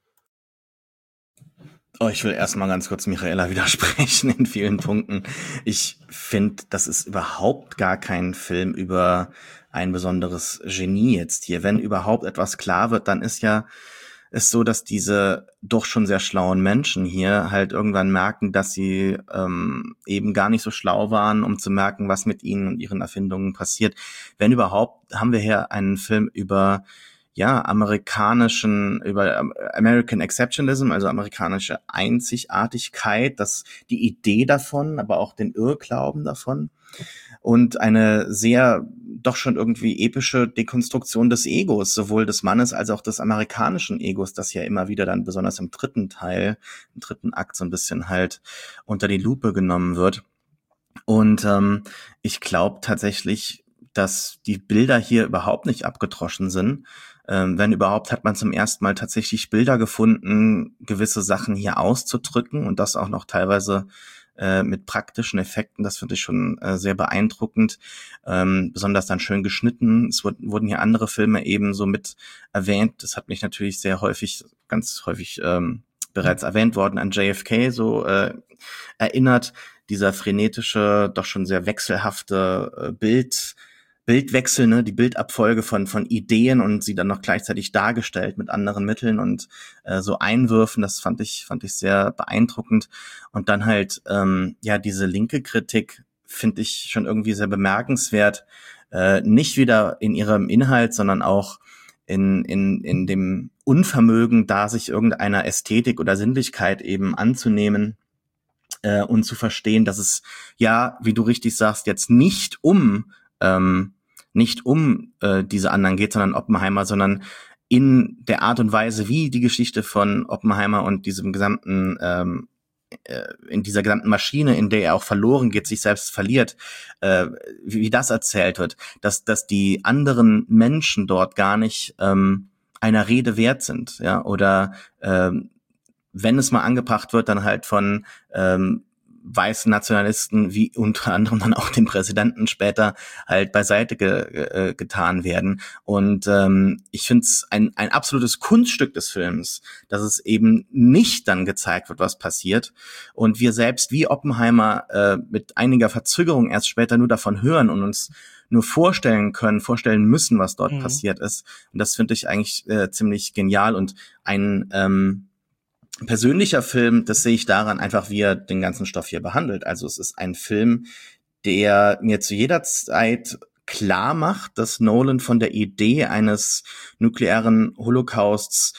Oh, ich will erstmal ganz kurz Michaela widersprechen in vielen Punkten. Ich finde, das ist überhaupt gar kein Film über ein besonderes Genie jetzt hier. Wenn überhaupt etwas klar wird, dann ist ja es so, dass diese doch schon sehr schlauen Menschen hier halt irgendwann merken, dass sie ähm, eben gar nicht so schlau waren, um zu merken, was mit ihnen und ihren Erfindungen passiert. Wenn überhaupt, haben wir hier einen Film über ja, amerikanischen, über American Exceptionalism, also amerikanische Einzigartigkeit, das, die Idee davon, aber auch den Irrglauben davon und eine sehr doch schon irgendwie epische Dekonstruktion des Egos, sowohl des Mannes als auch des amerikanischen Egos, das ja immer wieder dann besonders im dritten Teil, im dritten Akt so ein bisschen halt unter die Lupe genommen wird. Und ähm, ich glaube tatsächlich, dass die Bilder hier überhaupt nicht abgedroschen sind. Ähm, wenn überhaupt, hat man zum ersten Mal tatsächlich Bilder gefunden, gewisse Sachen hier auszudrücken und das auch noch teilweise äh, mit praktischen Effekten. Das finde ich schon äh, sehr beeindruckend. Ähm, besonders dann schön geschnitten. Es wurden, wurden hier andere Filme ebenso mit erwähnt. Das hat mich natürlich sehr häufig, ganz häufig ähm, bereits erwähnt worden, an J F K so äh, erinnert. Dieser frenetische, doch schon sehr wechselhafte äh, Bild, Bildwechsel, ne, die Bildabfolge von von Ideen und sie dann noch gleichzeitig dargestellt mit anderen Mitteln und äh, so Einwürfen, das fand ich fand ich sehr beeindruckend. Und dann halt ähm, ja diese linke Kritik finde ich schon irgendwie sehr bemerkenswert, äh, nicht wieder in ihrem Inhalt, sondern auch in in in dem Unvermögen, da sich irgendeiner Ästhetik oder Sinnlichkeit eben anzunehmen. Äh, und zu verstehen, dass es ja, wie du richtig sagst, jetzt nicht um ähm, nicht um äh, diese anderen geht, sondern Oppenheimer, sondern in der Art und Weise, wie die Geschichte von Oppenheimer und diesem gesamten ähm, äh, in dieser gesamten Maschine, in der er auch verloren geht, sich selbst verliert, äh, wie, wie das erzählt wird, dass dass die anderen Menschen dort gar nicht ähm, einer Rede wert sind, ja, oder ähm, wenn es mal angebracht wird, dann halt von ähm, weißen Nationalisten, wie unter anderem dann auch dem Präsidenten später halt beiseite ge- ge- getan werden. Und ähm, ich finde es ein, ein absolutes Kunststück des Films, dass es eben nicht dann gezeigt wird, was passiert. Und wir selbst wie Oppenheimer äh, mit einiger Verzögerung erst später nur davon hören und uns nur vorstellen können, vorstellen müssen, was dort mhm. passiert ist. Und das finde ich eigentlich äh, ziemlich genial und ein ähm, persönlicher Film, das sehe ich daran einfach, wie er den ganzen Stoff hier behandelt. Also es ist ein Film, der mir zu jeder Zeit klar macht, dass Nolan von der Idee eines nuklearen Holocausts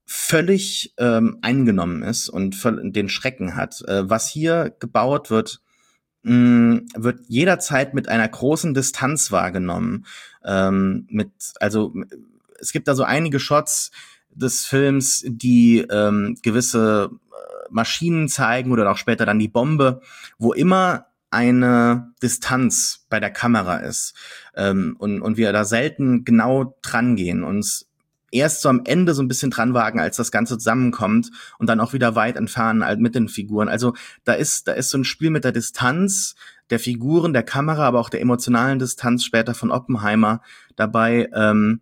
völlig ähm, eingenommen ist und den Schrecken hat. Äh, was hier gebaut wird, mh, wird jederzeit mit einer großen Distanz wahrgenommen. Ähm, mit, also es gibt da so einige Shots des Films, die ähm, gewisse äh, Maschinen zeigen oder auch später dann die Bombe, wo immer eine Distanz bei der Kamera ist ähm, und, und wir da selten genau dran gehen, uns erst so am Ende so ein bisschen dran wagen, als das Ganze zusammenkommt und dann auch wieder weit entfernen halt mit den Figuren. Also da ist da ist so ein Spiel mit der Distanz der Figuren, der Kamera, aber auch der emotionalen Distanz später von Oppenheimer dabei, ähm,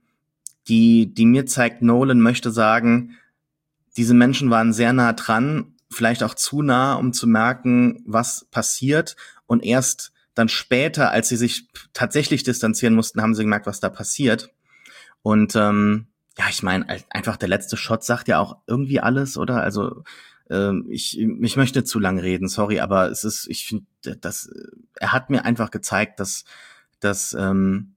die die mir zeigt, Nolan möchte sagen, diese Menschen waren sehr nah dran, vielleicht auch zu nah, um zu merken, was passiert. Und erst dann später, als sie sich tatsächlich distanzieren mussten, haben sie gemerkt, was da passiert. Und ähm, ja, ich meine, einfach der letzte Shot sagt ja auch irgendwie alles, oder? Also ähm, ich ich möchte nicht zu lang reden, sorry, aber es ist, ich finde, das er hat mir einfach gezeigt, dass dass ähm,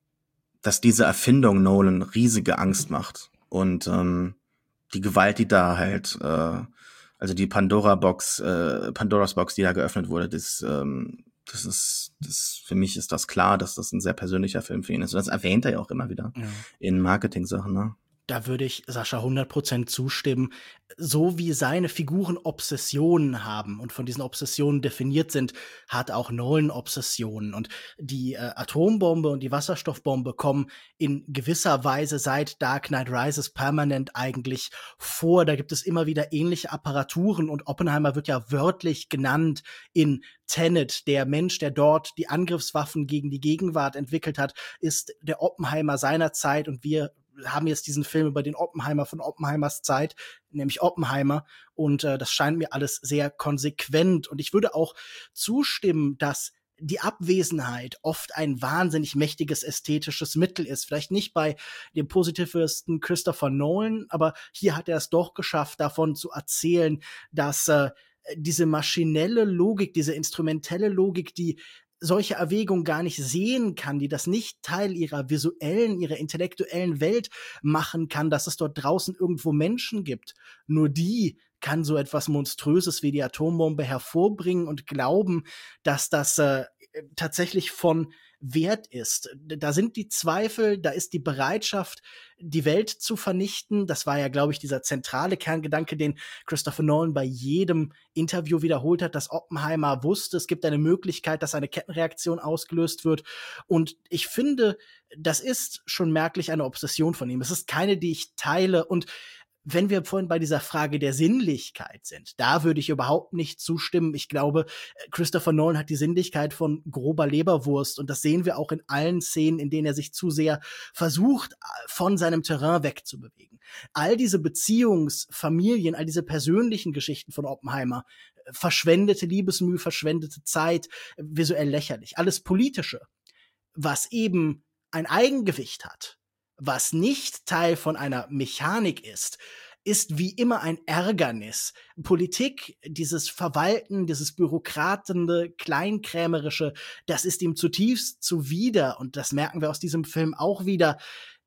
dass diese Erfindung Nolan riesige Angst macht. Und ähm, die Gewalt, die da halt, äh, also die Pandora-Box, äh, Pandoras Box, die da geöffnet wurde, das, ähm, das ist, das, für mich ist das klar, dass das ein sehr persönlicher Film für ihn ist. Und das erwähnt er ja auch immer wieder ja. in Marketing-Sachen, ne? Da würde ich Sascha hundert Prozent zustimmen. So wie seine Figuren Obsessionen haben und von diesen Obsessionen definiert sind, hat auch Nolan Obsessionen. Und die äh, Atombombe und die Wasserstoffbombe kommen in gewisser Weise seit Dark Knight Rises permanent eigentlich vor. Da gibt es immer wieder ähnliche Apparaturen und Oppenheimer wird ja wörtlich genannt in Tenet. Der Mensch, der dort die Angriffswaffen gegen die Gegenwart entwickelt hat, ist der Oppenheimer seiner Zeit und wir haben jetzt diesen Film über den Oppenheimer von Oppenheimers Zeit, nämlich Oppenheimer. Und äh, das scheint mir alles sehr konsequent. Und ich würde auch zustimmen, dass die Abwesenheit oft ein wahnsinnig mächtiges ästhetisches Mittel ist. Vielleicht nicht bei dem positivsten Christopher Nolan, aber hier hat er es doch geschafft, davon zu erzählen, dass äh, diese maschinelle Logik, diese instrumentelle Logik, die solche Erwägungen gar nicht sehen kann, die das nicht Teil ihrer visuellen, ihrer intellektuellen Welt machen kann, dass es dort draußen irgendwo Menschen gibt. Nur die kann so etwas Monströses wie die Atombombe hervorbringen und glauben, dass das äh, tatsächlich von wert ist. Da sind die Zweifel, da ist die Bereitschaft, die Welt zu vernichten. Das war ja, glaube ich, dieser zentrale Kerngedanke, den Christopher Nolan bei jedem Interview wiederholt hat, dass Oppenheimer wusste, es gibt eine Möglichkeit, dass eine Kettenreaktion ausgelöst wird. Und ich finde, das ist schon merklich eine Obsession von ihm. Es ist keine, die ich teile. Und wenn wir vorhin bei dieser Frage der Sinnlichkeit sind, da würde ich überhaupt nicht zustimmen. Ich glaube, Christopher Nolan hat die Sinnlichkeit von grober Leberwurst und das sehen wir auch in allen Szenen, in denen er sich zu sehr versucht, von seinem Terrain wegzubewegen. All diese Beziehungs-, Familien, all diese persönlichen Geschichten von Oppenheimer, verschwendete Liebesmühe, verschwendete Zeit, visuell lächerlich. Alles Politische, was eben ein Eigengewicht hat, was nicht Teil von einer Mechanik ist, ist wie immer ein Ärgernis. Politik, dieses Verwalten, dieses bürokratende, kleinkrämerische, das ist ihm zutiefst zuwider. Und das merken wir aus diesem Film auch wieder.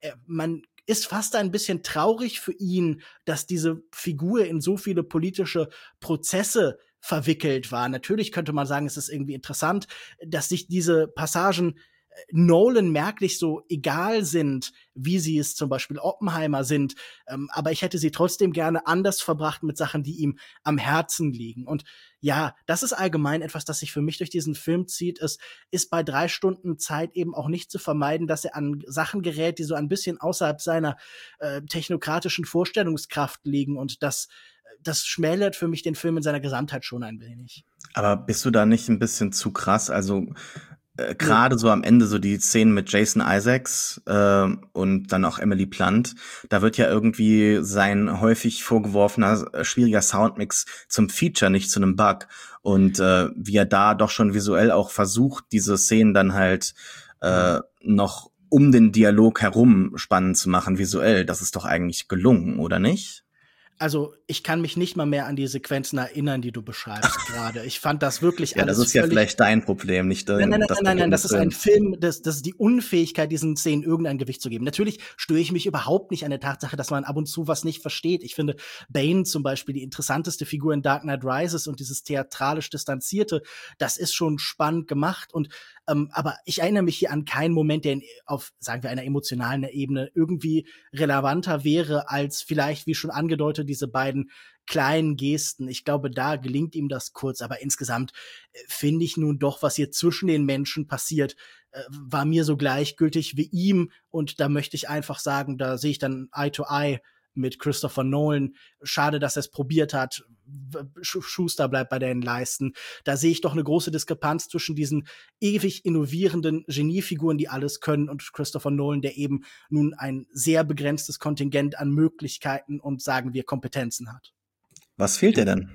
Man ist fast ein bisschen traurig für ihn, dass diese Figur in so viele politische Prozesse verwickelt war. Natürlich könnte man sagen, es ist irgendwie interessant, dass sich diese Passagen Nolan merklich so egal sind, wie sie es zum Beispiel Oppenheimer sind. Ähm, aber ich hätte sie trotzdem gerne anders verbracht mit Sachen, die ihm am Herzen liegen. Und ja, das ist allgemein etwas, das sich für mich durch diesen Film zieht. Es ist bei drei Stunden Zeit eben auch nicht zu vermeiden, dass er an Sachen gerät, die so ein bisschen außerhalb seiner äh, technokratischen Vorstellungskraft liegen. Und das, das schmälert für mich den Film in seiner Gesamtheit schon ein wenig. Aber bist du da nicht ein bisschen zu krass? Also Äh, gerade so am Ende so die Szenen mit Jason Isaacs äh, und dann auch Emily Blunt, da wird ja irgendwie sein häufig vorgeworfener äh, schwieriger Soundmix zum Feature, nicht zu einem Bug. Und äh, wie er da doch schon visuell auch versucht, diese Szenen dann halt äh, noch um den Dialog herum spannend zu machen, visuell, das ist doch eigentlich gelungen, oder nicht? Also, ich kann mich nicht mal mehr an die Sequenzen erinnern, die du beschreibst gerade. Ich fand das wirklich Ja, alles das ist ja völlig- vielleicht dein Problem, nicht dein, Nein, nein, nein, das nein, nein, Problem das des ist ein Films. Film, das, das ist die Unfähigkeit, diesen Szenen irgendein Gewicht zu geben. Natürlich störe ich mich überhaupt nicht an der Tatsache, dass man ab und zu was nicht versteht. Ich finde Bane zum Beispiel die interessanteste Figur in Dark Knight Rises und dieses theatralisch Distanzierte, das ist schon spannend gemacht. Und ähm, aber ich erinnere mich hier an keinen Moment, der in, auf, sagen wir, einer emotionalen Ebene irgendwie relevanter wäre als vielleicht, wie schon angedeutet, diese beiden kleinen Gesten. Ich glaube, da gelingt ihm das kurz, aber insgesamt äh, finde ich nun doch, was hier zwischen den Menschen passiert, äh, war mir so gleichgültig wie ihm. Und da möchte ich einfach sagen, da sehe ich dann Eye to Eye mit Christopher Nolan. Schade, dass er es probiert hat. Sch- Schuster bleibt bei den Leisten. Da sehe ich doch eine große Diskrepanz zwischen diesen ewig innovierenden Geniefiguren, die alles können, und Christopher Nolan, der eben nun ein sehr begrenztes Kontingent an Möglichkeiten und, sagen wir, Kompetenzen hat. Was fehlt dir denn?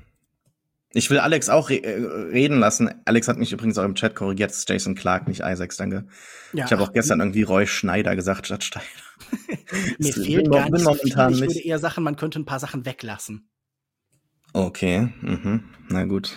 Ich will Alex auch re äh, reden lassen. Alex hat mich übrigens auch im Chat korrigiert. Es ist Jason Clarke, nicht Isaacs, danke. Ja, ich habe auch gestern irgendwie Roy Schneider gesagt statt Steiner. Mir Ich fehlt bin gar bin nicht so viel. momentan Ich nicht. würde eher sagen, man könnte ein paar Sachen weglassen. Okay, mhm. Na gut.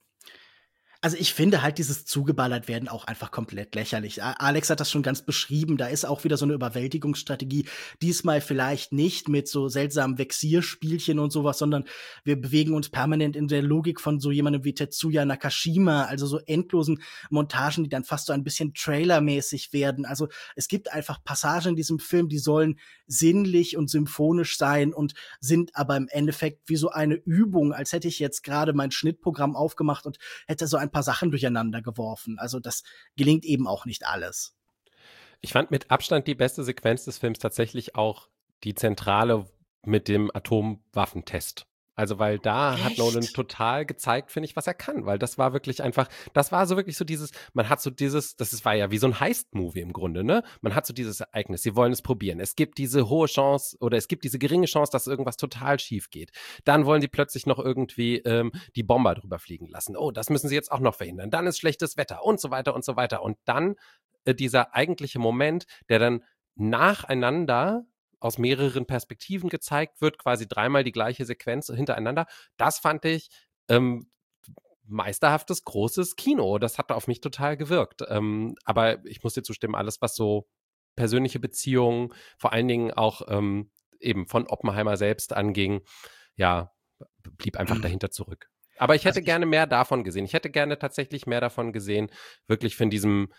Also ich finde halt dieses zugeballert werden auch einfach komplett lächerlich. A- Alex hat das schon ganz beschrieben. Da ist auch wieder so eine Überwältigungsstrategie. Diesmal vielleicht nicht mit so seltsamen Vexierspielchen und sowas, sondern wir bewegen uns permanent in der Logik von so jemandem wie Tetsuya Nakashima, also so endlosen Montagen, die dann fast so ein bisschen trailermäßig werden. Also es gibt einfach Passagen in diesem Film, die sollen sinnlich und symphonisch sein und sind aber im Endeffekt wie so eine Übung, als hätte ich jetzt gerade mein Schnittprogramm aufgemacht und hätte so ein paar Sachen durcheinander geworfen. Also das gelingt eben auch nicht alles. Ich fand mit Abstand die beste Sequenz des Films tatsächlich auch die Zentrale mit dem Atomwaffentest. Also weil da Echt? hat Nolan total gezeigt, finde ich, was er kann. Weil das war wirklich einfach, das war so wirklich so dieses, man hat so dieses, das ist, war ja wie so ein Heist-Movie im Grunde, ne? Man hat so dieses Ereignis, sie wollen es probieren. Es gibt diese hohe Chance oder es gibt diese geringe Chance, dass irgendwas total schief geht. Dann wollen sie plötzlich noch irgendwie ähm, die Bomber drüber fliegen lassen. Oh, das müssen sie jetzt auch noch verhindern. Dann ist schlechtes Wetter und so weiter und so weiter. Und dann äh, dieser eigentliche Moment, der dann nacheinander aus mehreren Perspektiven gezeigt wird, quasi dreimal die gleiche Sequenz hintereinander. Das fand ich ähm, meisterhaftes, großes Kino. Das hat auf mich total gewirkt. Ähm, aber ich muss dir zustimmen, alles, was so persönliche Beziehungen, vor allen Dingen auch ähm, eben von Oppenheimer selbst anging, ja, blieb einfach dahinter zurück. Aber ich hätte Also ich- gerne mehr davon gesehen. Ich hätte gerne tatsächlich mehr davon gesehen, wirklich von diesem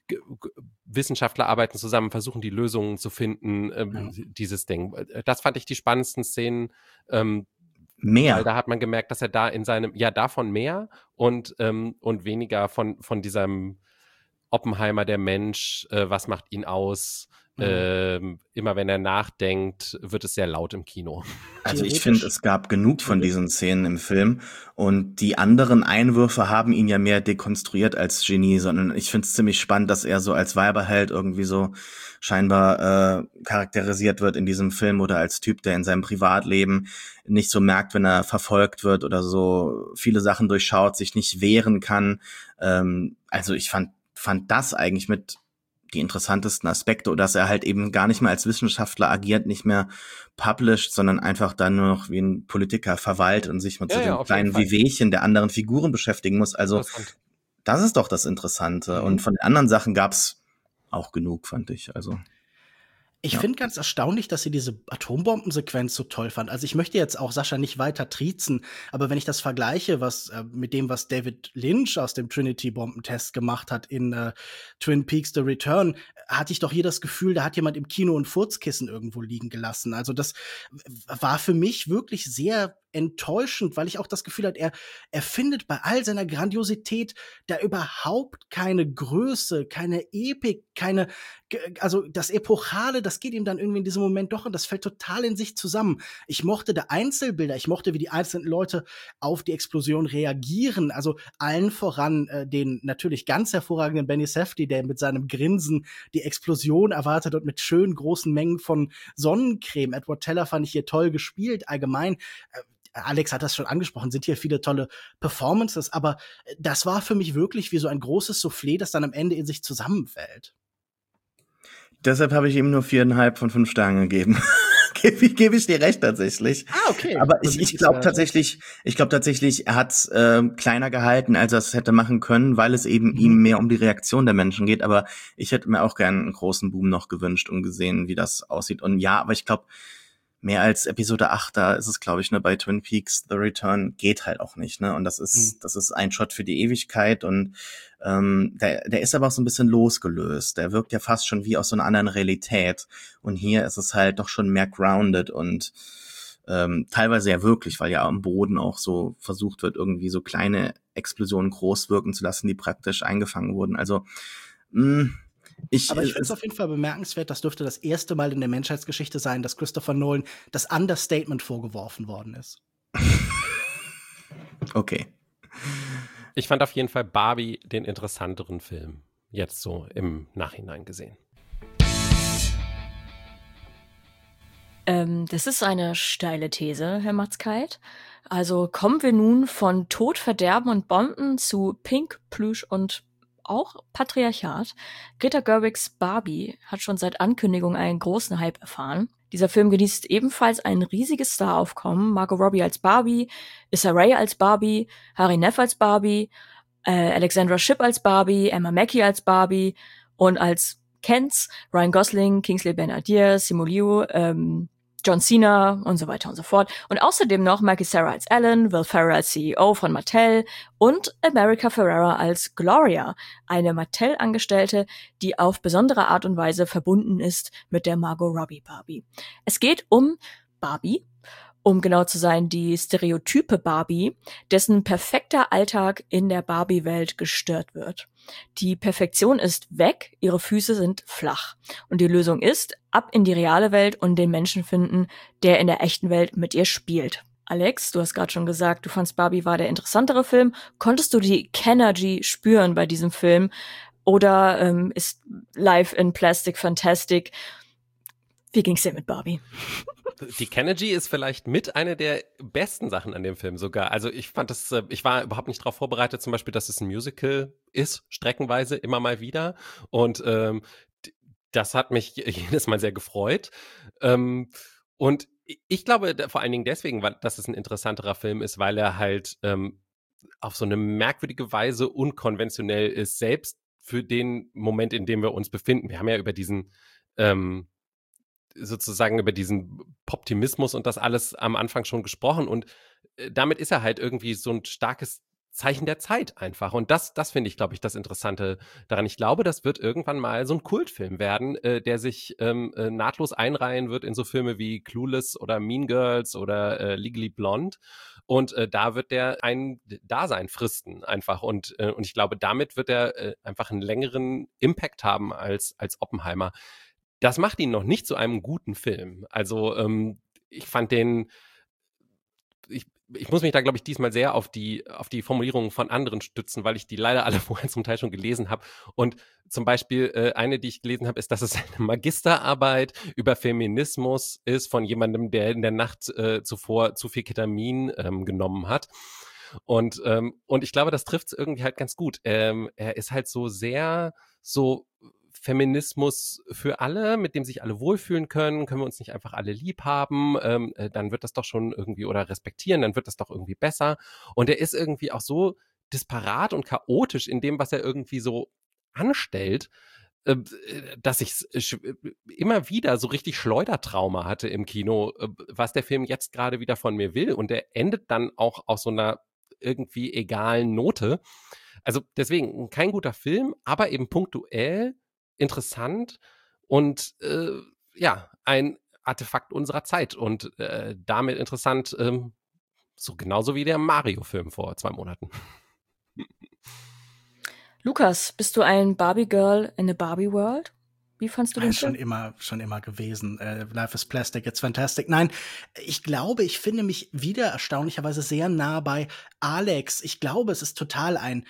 G- G- Wissenschaftler arbeiten zusammen, versuchen die Lösungen zu finden, ähm, Ja. dieses Ding. Das fand ich die spannendsten Szenen, ähm, weil Mehr. da hat man gemerkt, dass er da in seinem, ja, davon mehr und, ähm, und weniger von, von diesem Oppenheimer, der Mensch, äh, was macht ihn aus? Mhm. Ähm, immer wenn er nachdenkt, wird es sehr laut im Kino. Also ich Theoretisch- finde, es gab genug von Entschuldigung. diesen Szenen im Film und die anderen Einwürfe haben ihn ja mehr dekonstruiert als Genie, sondern ich finde es ziemlich spannend, dass er so als Weiberheld irgendwie so scheinbar äh, charakterisiert wird in diesem Film oder als Typ, der in seinem Privatleben nicht so merkt, wenn er verfolgt wird oder so viele Sachen durchschaut, sich nicht wehren kann. Ähm, also ich fand, fand das eigentlich mit die interessantesten Aspekte, oder dass er halt eben gar nicht mehr als Wissenschaftler agiert, nicht mehr published, sondern einfach dann nur noch wie ein Politiker verwaltet und sich mit Ja, so ja, den auf jeden kleinen Fall. Wehwehchen der anderen Figuren beschäftigen muss. Also Interessant. das ist doch das Interessante. Mhm. Und von den anderen Sachen gab's auch genug, fand ich. Also Ich Ja. finde ganz erstaunlich, dass sie diese Atombombensequenz so toll fand. Also ich möchte jetzt auch Sascha nicht weiter triezen, aber wenn ich das vergleiche, was äh, mit dem, was David Lynch aus dem Trinity-Bombentest gemacht hat in äh, Twin Peaks: The Return, hatte ich doch hier das Gefühl, da hat jemand im Kino ein Furzkissen irgendwo liegen gelassen. Also das war für mich wirklich sehr enttäuschend, weil ich auch das Gefühl hatte, er, er findet bei all seiner Grandiosität da überhaupt keine Größe, keine Epik, keine, also das Epochale, das geht ihm dann irgendwie in diesem Moment doch und das fällt total in sich zusammen. Ich mochte da Einzelbilder, ich mochte, wie die einzelnen Leute auf die Explosion reagieren, also allen voran äh, den natürlich ganz hervorragenden Benny Safdie, der mit seinem Grinsen die Explosion erwartet und mit schönen großen Mengen von Sonnencreme. Edward Teller fand ich hier toll gespielt, allgemein. Äh, Alex hat das schon angesprochen, sind hier viele tolle Performances, aber das war für mich wirklich wie so ein großes Soufflé, das dann am Ende in sich zusammenfällt. Deshalb habe ich ihm nur viereinhalb von fünf Sternen gegeben. Gebe ich, geb ich dir recht tatsächlich. Ah, okay. Aber ich, ich glaube tatsächlich, ich glaube tatsächlich, er hat äh, kleiner gehalten, als er es hätte machen können, weil es eben Mhm. ihm mehr um die Reaktion der Menschen geht. Aber ich hätte mir auch gern einen großen Boom noch gewünscht und gesehen, wie das aussieht. Und ja, aber ich glaube, mehr als Episode acht, da ist es, glaube ich, ne, bei Twin Peaks The Return geht halt auch nicht, ne? Und das ist, Mhm. das ist ein Shot für die Ewigkeit und ähm, der, der ist aber auch so ein bisschen losgelöst. Der wirkt ja fast schon wie aus so einer anderen Realität. Und hier ist es halt doch schon mehr grounded und ähm, teilweise ja wirklich, weil ja am Boden auch so versucht wird, irgendwie so kleine Explosionen groß wirken zu lassen, die praktisch eingefangen wurden. Also mh, ich, Aber ich finde es es- auf jeden Fall bemerkenswert, das dürfte das erste Mal in der Menschheitsgeschichte sein, dass Christopher Nolan das Understatement vorgeworfen worden ist. okay. Ich fand auf jeden Fall Barbie den interessanteren Film. Jetzt so im Nachhinein gesehen. Ähm, das ist eine steile These, Herr Matzkeit. Also kommen wir nun von Tod, Verderben und Bomben zu Pink, Plüsch und auch Patriarchat. Greta Gerwigs Barbie hat schon seit Ankündigung einen großen Hype erfahren. Dieser Film genießt ebenfalls ein riesiges Staraufkommen. Margot Robbie als Barbie, Issa Rae als Barbie, Hari Neff als Barbie, äh, Alexandra Shipp als Barbie, Emma Mackey als Barbie und als Kens Ryan Gosling, Kingsley Ben-Adir, Simu Liu, ähm, John Cena und so weiter und so fort. Und außerdem noch Maggie Sarah als Ellen, Will Ferrell als C E O von Mattel und America Ferrera als Gloria, eine Mattel-Angestellte, die auf besondere Art und Weise verbunden ist mit der Margot Robbie Barbie. Es geht um Barbie, um genau zu sein, die stereotype Barbie, dessen perfekter Alltag in der Barbie-Welt gestört wird. Die Perfektion ist weg, ihre Füße sind flach. Und die Lösung ist, ab in die reale Welt und den Menschen finden, der in der echten Welt mit ihr spielt. Alex, du hast gerade schon gesagt, du fandst Barbie war der interessantere Film. Konntest du die Kenergy spüren bei diesem Film? Oder ähm, ist Life in Plastic Fantastic? Wie ging's dir mit Barbie? Die Kenergy ist vielleicht mit einer der besten Sachen an dem Film sogar. Also ich fand das, ich war überhaupt nicht darauf vorbereitet, zum Beispiel, dass es ein Musical ist, streckenweise immer mal wieder. Und ähm, das hat mich jedes Mal sehr gefreut. Ähm, und ich glaube vor allen Dingen deswegen, weil, dass es ein interessanterer Film ist, weil er halt ähm, auf so eine merkwürdige Weise unkonventionell ist, selbst für den Moment, in dem wir uns befinden. Wir haben ja über diesen ähm, sozusagen über diesen Poptimismus und das alles am Anfang schon gesprochen und äh, damit ist er halt irgendwie so ein starkes Zeichen der Zeit einfach. Und das, das finde ich, glaube ich, das Interessante daran. Ich glaube, das wird irgendwann mal so ein Kultfilm werden, äh, der sich ähm, äh, nahtlos einreihen wird in so Filme wie Clueless oder Mean Girls oder äh, Legally Blonde. Und äh, da wird der ein Dasein fristen einfach. Und, äh, und ich glaube, damit wird er äh, einfach einen längeren Impact haben als, als Oppenheimer. Das macht ihn noch nicht zu einem guten Film. Also ähm, ich fand den Ich, ich muss mich da, glaube ich, diesmal sehr auf die, auf die Formulierungen von anderen stützen, weil ich die leider alle vorher zum Teil schon gelesen habe. Und zum Beispiel äh, eine, die ich gelesen habe, ist, dass es eine Magisterarbeit über Feminismus ist von jemandem, der in der Nacht äh, zuvor zu viel Ketamin ähm, genommen hat. Und, ähm, und ich glaube, das trifft es irgendwie halt ganz gut. Ähm, er ist halt so sehr so Feminismus für alle, mit dem sich alle wohlfühlen können, können wir uns nicht einfach alle lieb haben, ähm, äh, dann wird das doch schon irgendwie, oder respektieren, dann wird das doch irgendwie besser. Und er ist irgendwie auch so disparat und chaotisch in dem, was er irgendwie so anstellt, äh, dass ich äh, immer wieder so richtig Schleudertrauma hatte im Kino, äh, was der Film jetzt gerade wieder von mir will. Und er endet dann auch aus so einer irgendwie egalen Note. Also deswegen kein guter Film, aber eben punktuell interessant und äh, ja, ein Artefakt unserer Zeit und äh, damit interessant, ähm, so genauso wie der Mario-Film vor zwei Monaten. Lukas, bist du ein Barbie-Girl in a Barbie-World? Wie fandst du den Ja, schon Film? immer, schon immer gewesen. Äh, Life is Plastic, it's fantastic. Nein, ich glaube, ich finde mich wieder erstaunlicherweise sehr nah bei Alex. Ich glaube, es ist total ein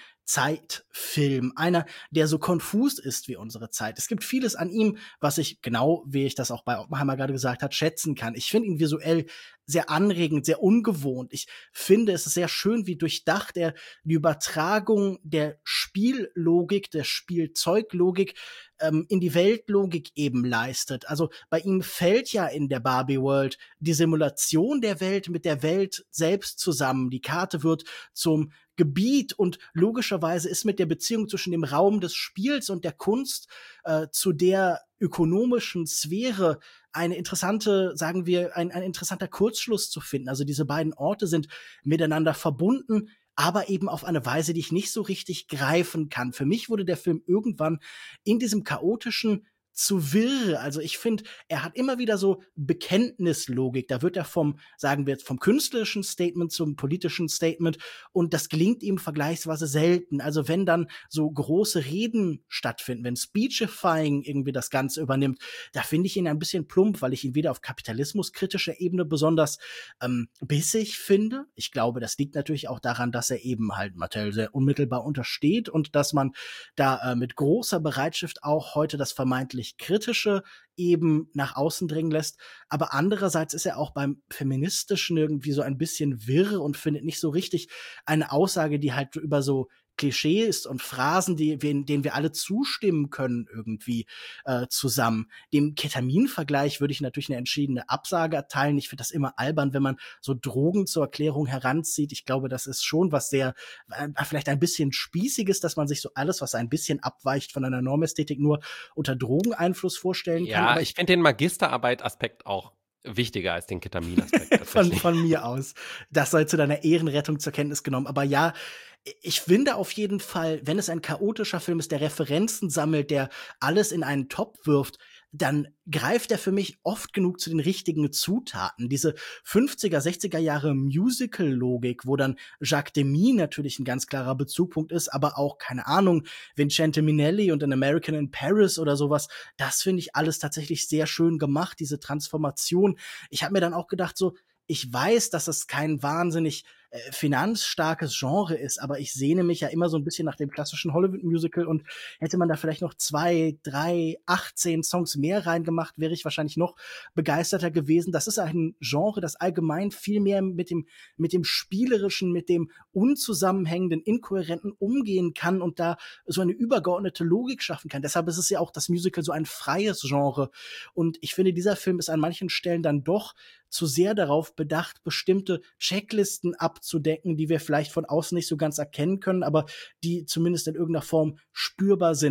Zeitfilm, einer, der so konfus ist wie unsere Zeit. Es gibt vieles an ihm, was ich, genau wie ich das auch bei Oppenheimer gerade gesagt habe, schätzen kann. Ich finde ihn visuell sehr anregend, sehr ungewohnt. Ich finde, es ist sehr schön, wie durchdacht er die Übertragung der Spiellogik, der Spielzeuglogik ähm, in die Weltlogik eben leistet. Also bei ihm fällt ja in der Barbie World die Simulation der Welt mit der Welt selbst zusammen. Die Karte wird zum Gebiet und logischerweise ist mit der Beziehung zwischen dem Raum des Spiels und der Kunst äh, zu der ökonomischen Sphäre eine interessante, sagen wir, ein, ein interessanter Kurzschluss zu finden. Also diese beiden Orte sind miteinander verbunden, aber eben auf eine Weise, die ich nicht so richtig greifen kann. Für mich wurde der Film irgendwann in diesem chaotischen zu wirr. Also ich finde, er hat immer wieder so Bekenntnislogik. Da wird er vom, sagen wir jetzt, vom künstlerischen Statement zum politischen Statement und das gelingt ihm vergleichsweise selten. Also wenn dann so große Reden stattfinden, wenn Speechifying irgendwie das Ganze übernimmt, da finde ich ihn ein bisschen plump, weil ich ihn wieder auf kapitalismuskritischer Ebene besonders ähm, bissig finde. Ich glaube, das liegt natürlich auch daran, dass er eben halt Mattel sehr unmittelbar untersteht und dass man da äh, mit großer Bereitschaft auch heute das vermeintlich Kritische eben nach außen dringen lässt. Aber andererseits ist er auch beim Feministischen irgendwie so ein bisschen wirr und findet nicht so richtig eine Aussage, die halt über so Klischees und Phrasen, die wir, denen wir alle zustimmen können, irgendwie äh, zusammen. Dem Ketamin-Vergleich würde ich natürlich eine entschiedene Absage erteilen. Ich finde das immer albern, wenn man so Drogen zur Erklärung heranzieht. Ich glaube, das ist schon was sehr, äh, vielleicht ein bisschen Spießiges, dass man sich so alles, was ein bisschen abweicht von einer Normästhetik, nur unter Drogeneinfluss vorstellen kann. Ja, Aber ich finde den Magisterarbeit-Aspekt auch wichtiger als den Ketamin-Aspekt. von, von mir aus. Das sei zu deiner Ehrenrettung zur Kenntnis genommen. Aber ja, ich finde auf jeden Fall, wenn es ein chaotischer Film ist, der Referenzen sammelt, der alles in einen Topf wirft, dann greift er für mich oft genug zu den richtigen Zutaten. Diese fünfziger, sechziger Jahre Musical-Logik, wo dann Jacques Demy natürlich ein ganz klarer Bezugpunkt ist, aber auch, keine Ahnung, Vincente Minnelli und An American in Paris oder sowas, das finde ich alles tatsächlich sehr schön gemacht, diese Transformation. Ich habe mir dann auch gedacht, so, ich weiß, dass es kein wahnsinnig äh, finanzstarkes Genre ist, aber ich sehne mich ja immer so ein bisschen nach dem klassischen Hollywood-Musical und hätte man da vielleicht noch zwei, drei, achtzehn Songs mehr reingemacht, wäre ich wahrscheinlich noch begeisterter gewesen. Das ist ein Genre, das allgemein viel mehr mit dem, mit dem Spielerischen, mit dem unzusammenhängenden, inkohärenten umgehen kann und da so eine übergeordnete Logik schaffen kann. Deshalb ist es ja auch das Musical so ein freies Genre. Und ich finde, dieser Film ist an manchen Stellen dann doch zu sehr darauf bedacht, bestimmte Checklisten abzudecken, die wir vielleicht von außen nicht so ganz erkennen können, aber die zumindest in irgendeiner Form spürbar sind.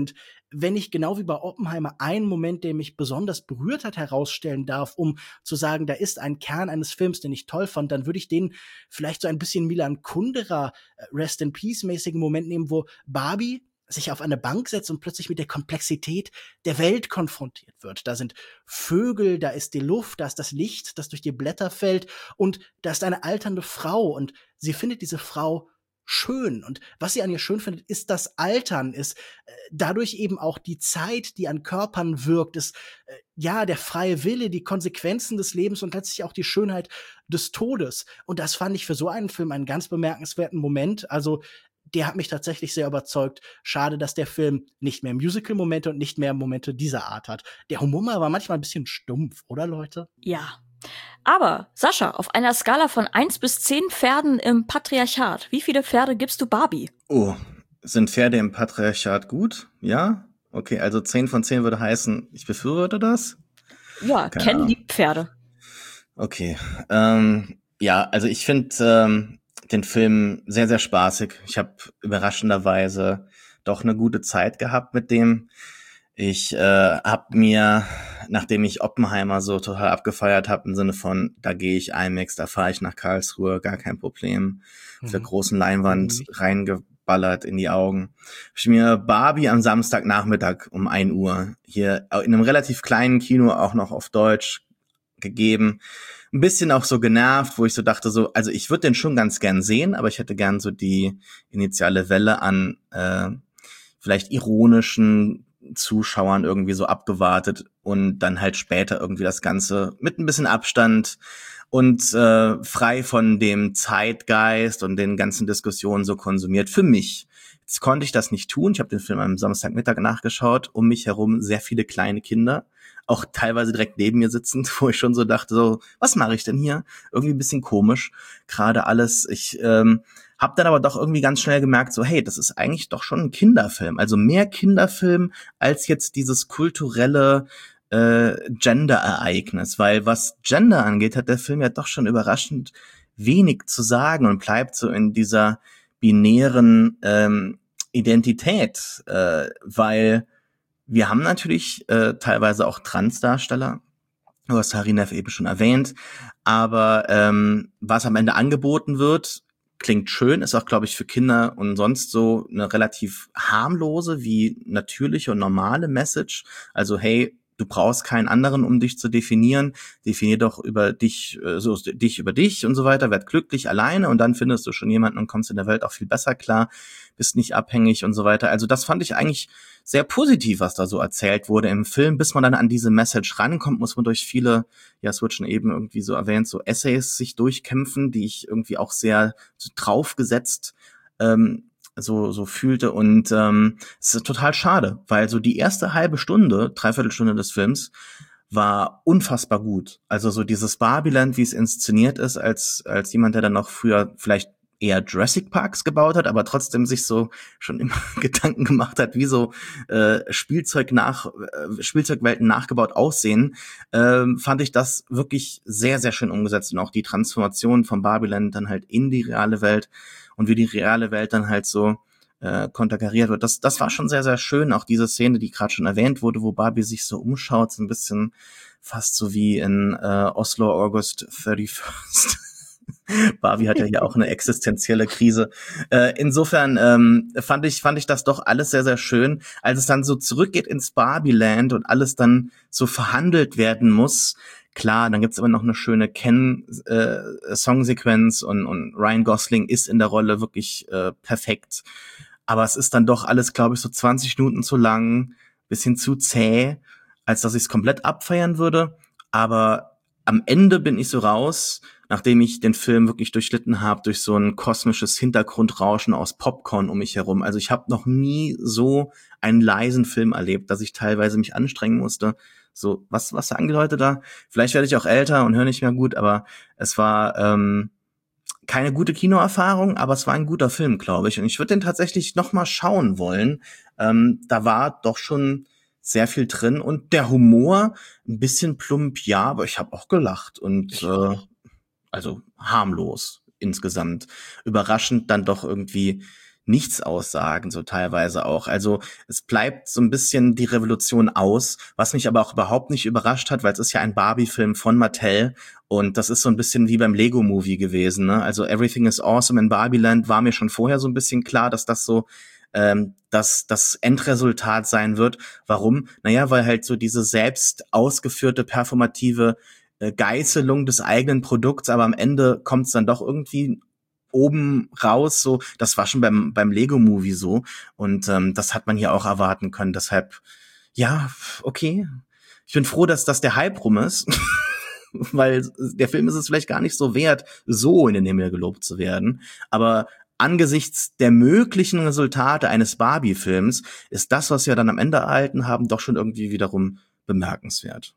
wenn ich genau wie bei Oppenheimer einen Moment, der mich besonders berührt hat, herausstellen darf, um zu sagen, da ist ein Kern eines Films, den ich toll fand, dann würde ich den vielleicht so ein bisschen Milan Kundera äh, Rest in Peace-mäßigen Moment nehmen, wo Barbie sich auf eine Bank setzt und plötzlich mit der Komplexität der Welt konfrontiert wird. Da sind Vögel, da ist die Luft, da ist das Licht, das durch die Blätter fällt und da ist eine alternde Frau und sie findet diese Frau schön. Und was sie an ihr schön findet, ist das Altern, ist äh, dadurch eben auch die Zeit, die an Körpern wirkt, ist äh, ja der freie Wille, die Konsequenzen des Lebens und letztlich auch die Schönheit des Todes. Und das fand ich für so einen Film einen ganz bemerkenswerten Moment. Also der hat mich tatsächlich sehr überzeugt. Schade, dass der Film nicht mehr Musical-Momente und nicht mehr Momente dieser Art hat. Der Humor war manchmal ein bisschen stumpf, oder Leute? Ja. Aber, Sascha, auf einer Skala von eins bis zehn Pferden im Patriarchat, wie viele Pferde gibst du Barbie? Oh, sind Pferde im Patriarchat gut? Ja? Okay, also zehn von zehn würde heißen, ich befürworte das? Ja, Keine Ken Ahnung. liebt Pferde. Okay, ähm, ja, also ich finde ähm, den Film sehr, sehr spaßig. Ich habe überraschenderweise doch eine gute Zeit gehabt mit dem. Ich äh, habe mir, nachdem ich Oppenheimer so total abgefeiert habe, im Sinne von, da gehe ich IMAX, da fahre ich nach Karlsruhe, gar kein Problem, auf der Mhm. großen Leinwand Mhm. reingeballert in die Augen. Hab ich mir Barbie am Samstagnachmittag um ein Uhr hier in einem relativ kleinen Kino auch noch auf Deutsch gegeben. Ein bisschen auch so genervt, wo ich so dachte, so, also ich würde den schon ganz gern sehen, aber ich hätte gern so die initiale Welle an äh, vielleicht ironischen Zuschauern irgendwie so abgewartet und dann halt später irgendwie das Ganze mit ein bisschen Abstand und äh, frei von dem Zeitgeist und den ganzen Diskussionen so konsumiert. Für mich. Jetzt konnte ich das nicht tun. Ich habe den Film am Samstagmittag nachgeschaut. Um mich herum sehr viele kleine Kinder, auch teilweise direkt neben mir sitzend, wo ich schon so dachte, so, was mache ich denn hier? Irgendwie ein bisschen komisch. Gerade alles, ich ähm, hab dann aber doch irgendwie ganz schnell gemerkt, so, hey, das ist eigentlich doch schon ein Kinderfilm. Also mehr Kinderfilm als jetzt dieses kulturelle äh, Gender-Ereignis. Weil was Gender angeht, hat der Film ja doch schon überraschend wenig zu sagen und bleibt so in dieser binären ähm, Identität. Äh, weil wir haben natürlich äh, teilweise auch Transdarsteller. Du hast Harinev eben schon erwähnt. Aber ähm, was am Ende angeboten wird, klingt schön, ist auch, glaube ich, für Kinder und sonst so eine relativ harmlose wie natürliche und normale Message. Also, hey, du brauchst keinen anderen, um dich zu definieren. Definier doch über dich, äh, so dich über dich und so weiter. Werd glücklich alleine und dann findest du schon jemanden und kommst in der Welt auch viel besser klar. Bist nicht abhängig und so weiter. Also das fand ich eigentlich sehr positiv, was da so erzählt wurde im Film. Bis man dann an diese Message rankommt, muss man durch viele, ja, es wird schon eben irgendwie so erwähnt, so Essays sich durchkämpfen, die ich irgendwie auch sehr so draufgesetzt ähm, so so fühlte. Und ähm, es ist total schade, weil so die erste halbe Stunde, Dreiviertelstunde des Films war unfassbar gut. Also so dieses Barbieland, wie es inszeniert ist, als als jemand, der dann noch früher vielleicht eher Jurassic Parks gebaut hat, aber trotzdem sich so schon immer Gedanken gemacht hat, wie so äh, Spielzeug nach äh, Spielzeugwelten nachgebaut aussehen, ähm, fand ich das wirklich sehr, sehr schön umgesetzt und auch die Transformation von Barbieland dann halt in die reale Welt und wie die reale Welt dann halt so äh, konterkariert wird. Das, das war schon sehr, sehr schön. Auch diese Szene, die gerade schon erwähnt wurde, wo Barbie sich so umschaut, so ein bisschen fast so wie in äh, Oslo August thirty-first. Barbie hat ja hier auch eine existenzielle Krise. Äh, insofern ähm, fand ich fand ich das doch alles sehr, sehr schön. Als es dann so zurückgeht ins Barbieland und alles dann so verhandelt werden muss, klar, dann gibt's aber noch eine schöne Ken-Songsequenz äh, und, und Ryan Gosling ist in der Rolle wirklich äh, perfekt. Aber es ist dann doch alles, glaube ich, so zwanzig Minuten zu lang, bisschen zu zäh, als dass ich es komplett abfeiern würde. Aber am Ende bin ich so raus, nachdem ich den Film wirklich durchlitten habe, durch so ein kosmisches Hintergrundrauschen aus Popcorn um mich herum. Also ich habe noch nie so einen leisen Film erlebt, dass ich teilweise mich anstrengen musste. So, was was sagen die Leute da? Vielleicht werde ich auch älter und höre nicht mehr gut, aber es war ähm, keine gute Kinoerfahrung, aber es war ein guter Film, glaube ich. Und ich würde den tatsächlich noch mal schauen wollen. Ähm, da war doch schon sehr viel drin und der Humor ein bisschen plump, ja, aber ich habe auch gelacht und äh, also harmlos insgesamt. Überraschend dann doch irgendwie nichts aussagen, so teilweise auch. Also es bleibt so ein bisschen die Revolution aus, was mich aber auch überhaupt nicht überrascht hat, weil es ist ja ein Barbie-Film von Mattel und das ist so ein bisschen wie beim Lego-Movie gewesen, ne? Also Everything is Awesome in Barbieland war mir schon vorher so ein bisschen klar, dass das so ähm, dass das Endresultat sein wird. Warum? Naja, weil halt so diese selbst ausgeführte performative äh, Geißelung des eigenen Produkts, aber am Ende kommt es dann doch irgendwie oben raus, so, das war schon beim beim Lego-Movie so und ähm, das hat man hier auch erwarten können, deshalb, ja, okay. Ich bin froh, dass das der Hype rum ist, weil der Film ist es vielleicht gar nicht so wert, so in den Himmel gelobt zu werden, aber angesichts der möglichen Resultate eines Barbie-Films ist das, was wir dann am Ende erhalten haben, doch schon irgendwie wiederum bemerkenswert.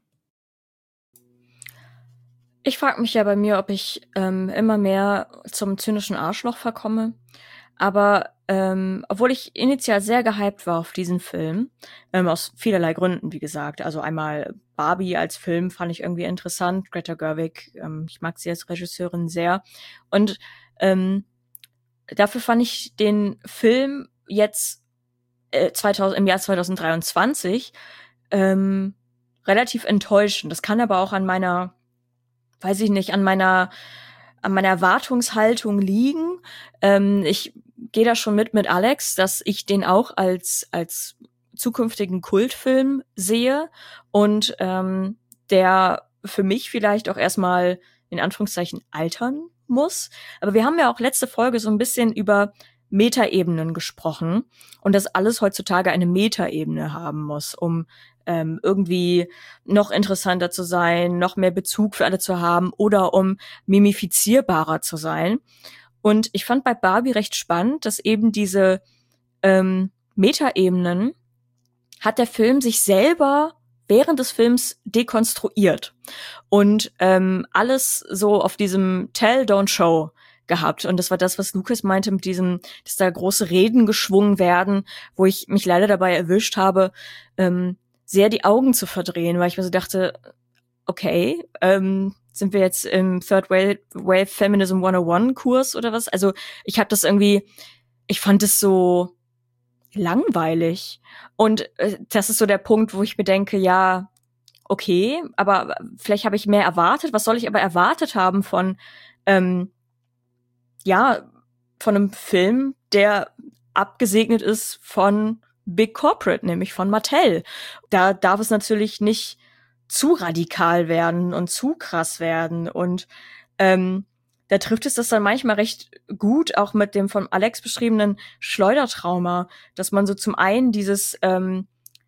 Ich frage mich ja bei mir, ob ich ähm, immer mehr zum zynischen Arschloch verkomme. Aber ähm, obwohl ich initial sehr gehypt war auf diesen Film, ähm, aus vielerlei Gründen, wie gesagt. Also einmal Barbie als Film fand ich irgendwie interessant. Greta Gerwig, ähm, ich mag sie als Regisseurin sehr. Und ähm, dafür fand ich den Film jetzt äh, zweitausend, im Jahr zwanzig dreiundzwanzig ähm, relativ enttäuschend. Das kann aber auch an meiner weiß ich nicht, an meiner an meiner Erwartungshaltung liegen. Ähm, ich gehe da schon mit mit Alex, dass ich den auch als als zukünftigen Kultfilm sehe und ähm, der für mich vielleicht auch erstmal in Anführungszeichen altern muss. Aber wir haben ja auch letzte Folge so ein bisschen über Metaebenen gesprochen und dass alles heutzutage eine Metaebene haben muss, um ähm, irgendwie noch interessanter zu sein, noch mehr Bezug für alle zu haben oder um mimifizierbarer zu sein. Und ich fand bei Barbie recht spannend, dass eben diese ähm, Metaebenen hat der Film sich selber während des Films dekonstruiert und ähm, alles so auf diesem Tell, Don't Show gehabt. Und das war das, was Lukas meinte mit diesem, dass da große Reden geschwungen werden, wo ich mich leider dabei erwischt habe, ähm, sehr die Augen zu verdrehen, weil ich mir so dachte, okay, ähm, sind wir jetzt im Third Wave, Wave Feminism hunderteins Kurs oder was? Also ich habe das irgendwie, ich fand es so langweilig. Und äh, das ist so der Punkt, wo ich mir denke, ja, okay, aber vielleicht habe ich mehr erwartet. Was soll ich aber erwartet haben von, ähm, ja, von einem Film, der abgesegnet ist von Big Corporate, nämlich von Mattel. Da darf es natürlich nicht zu radikal werden und zu krass werden. Und ähm, da trifft es das dann manchmal recht gut, auch mit dem von Alex beschriebenen Schleudertrauma, dass man so zum einen dieses ähm,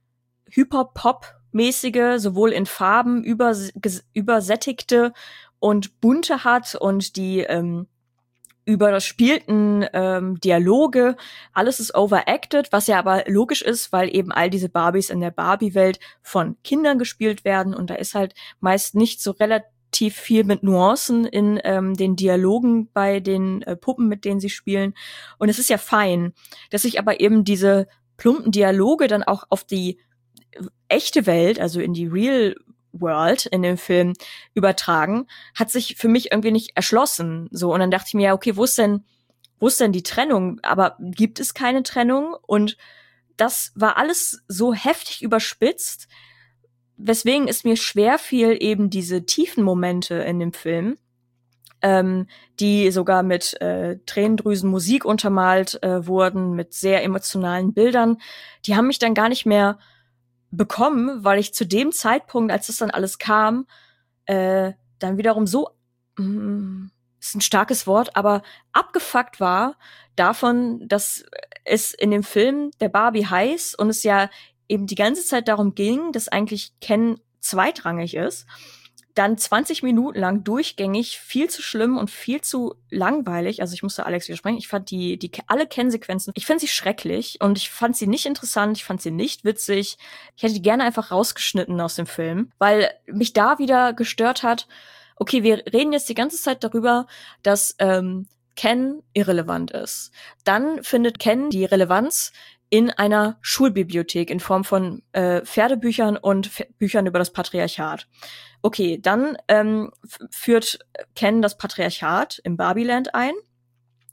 Hyper-Pop-mäßige, sowohl in Farben übers- übersättigte und bunte hat und die ähm, überspielten ähm, Dialoge, alles ist overacted, was ja aber logisch ist, weil eben all diese Barbies in der Barbie-Welt von Kindern gespielt werden und da ist halt meist nicht so relativ viel mit Nuancen in ähm, den Dialogen bei den äh, Puppen, mit denen sie spielen. Und es ist ja fein, dass sich aber eben diese plumpen Dialoge dann auch auf die echte Welt, also in die Real World in dem Film übertragen, hat sich für mich irgendwie nicht erschlossen. So, und dann dachte ich mir, ja, okay, wo ist denn, wo ist denn die Trennung? Aber gibt es keine Trennung? Und das war alles so heftig überspitzt, weswegen es mir schwer fiel, eben diese tiefen Momente in dem Film, ähm, die sogar mit äh, Tränendrüsen Musik untermalt äh, wurden, mit sehr emotionalen Bildern, die haben mich dann gar nicht mehr bekommen, weil ich zu dem Zeitpunkt, als das dann alles kam, äh, dann wiederum so, mm, ist ein starkes Wort, aber abgefuckt war davon, dass es in dem Film der Barbie heißt und es ja eben die ganze Zeit darum ging, dass eigentlich Ken zweitrangig ist, dann zwanzig Minuten lang durchgängig viel zu schlimm und viel zu langweilig. Also ich musste Alex widersprechen. Ich fand die, die alle Ken-Sequenzen, ich finde sie schrecklich und ich fand sie nicht interessant, ich fand sie nicht witzig. Ich hätte die gerne einfach rausgeschnitten aus dem Film, weil mich da wieder gestört hat, okay, wir reden jetzt die ganze Zeit darüber, dass ähm, Ken irrelevant ist. Dann findet Ken die Relevanz in einer Schulbibliothek in Form von äh, Pferdebüchern und F- Büchern über das Patriarchat. Okay, dann ähm, f- führt Ken das Patriarchat im Barbieland ein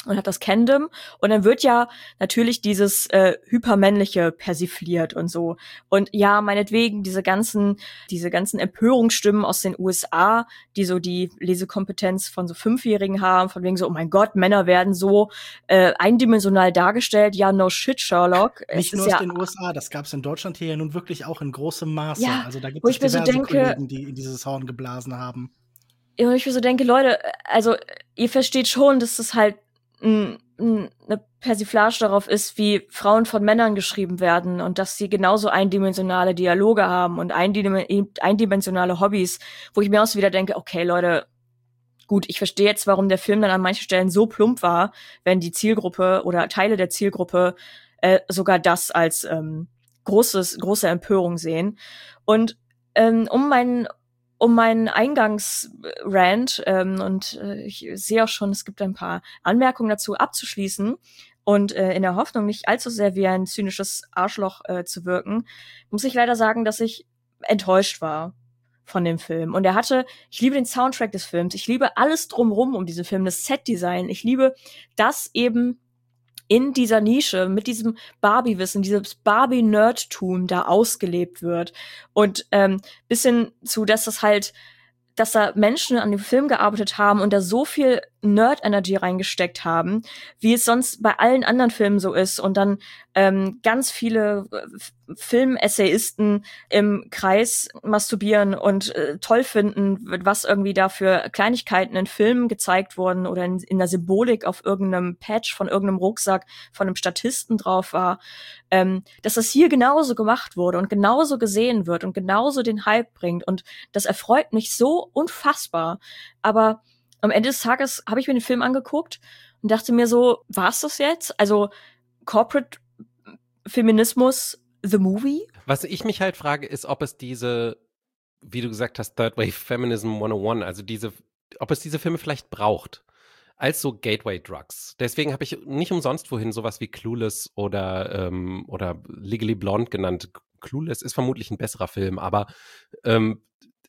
und hat das Kendom. Und dann wird ja natürlich dieses äh, Hypermännliche persifliert und so. Und ja, meinetwegen diese ganzen, diese ganzen Empörungsstimmen aus den U S A, die so die Lesekompetenz von so Fünfjährigen haben, von wegen so, oh mein Gott, Männer werden so äh, eindimensional dargestellt. Ja, no shit, Sherlock. Nicht es nur ist aus ja, den U S A, das gab es in Deutschland hier ja nun wirklich auch in großem Maße. Ja, also da gibt wo es ich mir so diverse denke, Kollegen, die in dieses Horn geblasen haben. und ich mir so denke, Leute, also ihr versteht schon, dass das halt n, n, eine Persiflage darauf ist, wie Frauen von Männern geschrieben werden und dass sie genauso eindimensionale Dialoge haben und eindim- eindimensionale Hobbys, wo ich mir auch so wieder denke, okay, Leute, gut, ich verstehe jetzt, warum der Film dann an manchen Stellen so plump war, wenn die Zielgruppe oder Teile der Zielgruppe äh, sogar das als ähm, großes, große Empörung sehen. Und ähm, um meinen um meinen Eingangsrant, ähm, und äh, ich sehe auch schon, es gibt ein paar Anmerkungen dazu, abzuschließen und äh, in der Hoffnung, nicht allzu sehr wie ein zynisches Arschloch äh, zu wirken, muss ich leider sagen, dass ich enttäuscht war von dem Film. Und er hatte, ich liebe den Soundtrack des Films, ich liebe alles drumrum um diesen Film, das Setdesign, ich liebe das eben in dieser Nische mit diesem Barbie-Wissen, dieses Barbie-Nerdtum da ausgelebt wird. Und ähm, bis hin zu, dass das halt, dass da Menschen an dem Film gearbeitet haben und da so viel Nerd-Energy reingesteckt haben, wie es sonst bei allen anderen Filmen so ist. Und dann ähm, ganz viele äh, Film-Essayisten im Kreis masturbieren und äh, toll finden, was irgendwie da für Kleinigkeiten in Filmen gezeigt wurden oder in, in der Symbolik auf irgendeinem Patch von irgendeinem Rucksack von einem Statisten drauf war, ähm, dass das hier genauso gemacht wurde und genauso gesehen wird und genauso den Hype bringt. Und das erfreut mich so unfassbar. Aber am Ende des Tages habe ich mir den Film angeguckt und dachte mir so, war's das jetzt? Also Corporate Feminismus, the movie? Was ich mich halt frage, ist, ob es diese, wie du gesagt hast, Third Wave Feminism hundertundeins, also diese, ob es diese Filme vielleicht braucht, als so Gateway-Drugs. Deswegen habe ich nicht umsonst vorhin sowas wie Clueless oder, ähm, oder Legally Blonde genannt. Clueless ist vermutlich ein besserer Film, aber ähm,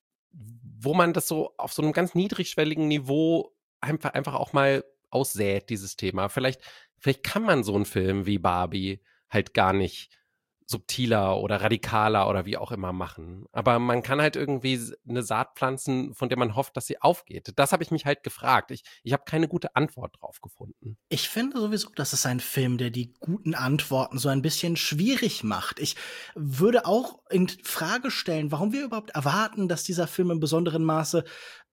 wo man das so auf so einem ganz niedrigschwelligen Niveau einfach, einfach auch mal aussät, dieses Thema. Vielleicht, vielleicht kann man so einen Film wie Barbie halt gar nicht subtiler oder radikaler oder wie auch immer machen. Aber man kann halt irgendwie eine Saat pflanzen, von der man hofft, dass sie aufgeht. Das habe ich mich halt gefragt. Ich, ich habe keine gute Antwort drauf gefunden. Ich finde sowieso, das ist ein Film, der die guten Antworten so ein bisschen schwierig macht. Ich würde auch in Frage stellen, warum wir überhaupt erwarten, dass dieser Film in besonderem Maße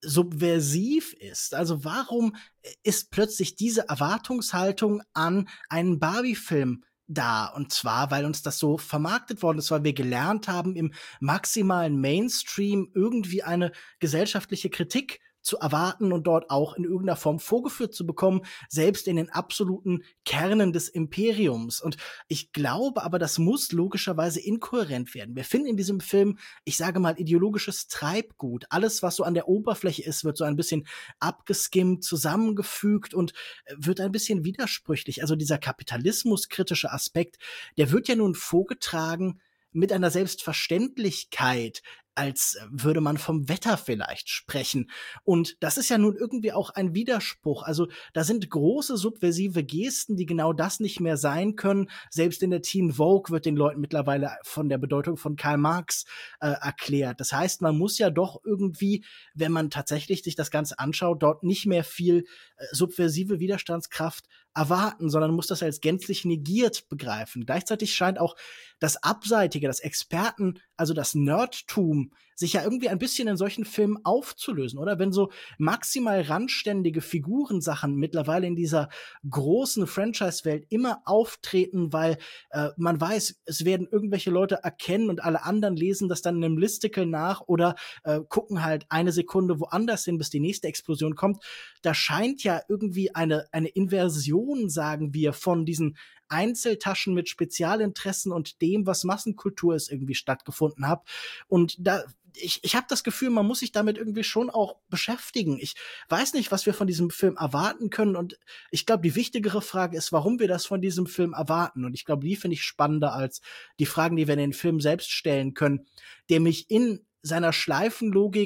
subversiv ist. Also warum ist plötzlich diese Erwartungshaltung an einen Barbie-Film da? Und zwar, weil uns das so vermarktet worden ist, weil wir gelernt haben, im maximalen Mainstream irgendwie eine gesellschaftliche Kritik zu erwarten und dort auch in irgendeiner Form vorgeführt zu bekommen, selbst in den absoluten Kernen des Imperiums. Und ich glaube aber, das muss logischerweise inkohärent werden. Wir finden in diesem Film, ich sage mal, ideologisches Treibgut. Alles, was so an der Oberfläche ist, wird so ein bisschen abgeskimmt, zusammengefügt und wird ein bisschen widersprüchlich. Also dieser kapitalismuskritische Aspekt, der wird ja nun vorgetragen mit einer Selbstverständlichkeit, als würde man vom Wetter vielleicht sprechen. Und das ist ja nun irgendwie auch ein Widerspruch. Also da sind große subversive Gesten, die genau das nicht mehr sein können. Selbst in der Teen Vogue wird den Leuten mittlerweile von der Bedeutung von Karl Marx äh, erklärt. Das heißt, man muss ja doch irgendwie, wenn man tatsächlich sich das Ganze anschaut, dort nicht mehr viel äh, subversive Widerstandskraft erwarten, sondern muss das als gänzlich negiert begreifen. Gleichzeitig scheint auch das Abseitige, das Experten, also das Nerdtum, sich ja irgendwie ein bisschen in solchen Filmen aufzulösen, oder? Wenn so maximal randständige Figurensachen mittlerweile in dieser großen Franchise-Welt immer auftreten, weil äh, man weiß, es werden irgendwelche Leute erkennen und alle anderen lesen das dann in einem Listicle nach oder äh, gucken halt eine Sekunde woanders hin, bis die nächste Explosion kommt. Da scheint ja irgendwie eine, eine Inversion, sagen wir, von diesen Einzeltaschen mit Spezialinteressen und dem, was Massenkultur ist, irgendwie stattgefunden hat. Und da ich, ich habe das Gefühl, man muss sich damit irgendwie schon auch beschäftigen. Ich weiß nicht, was wir von diesem Film erwarten können. Und ich glaube, die wichtigere Frage ist, warum wir das von diesem Film erwarten. Und ich glaube, die finde ich spannender als die Fragen, die wir in den Film selbst stellen können, der mich in seiner Schleifenlogik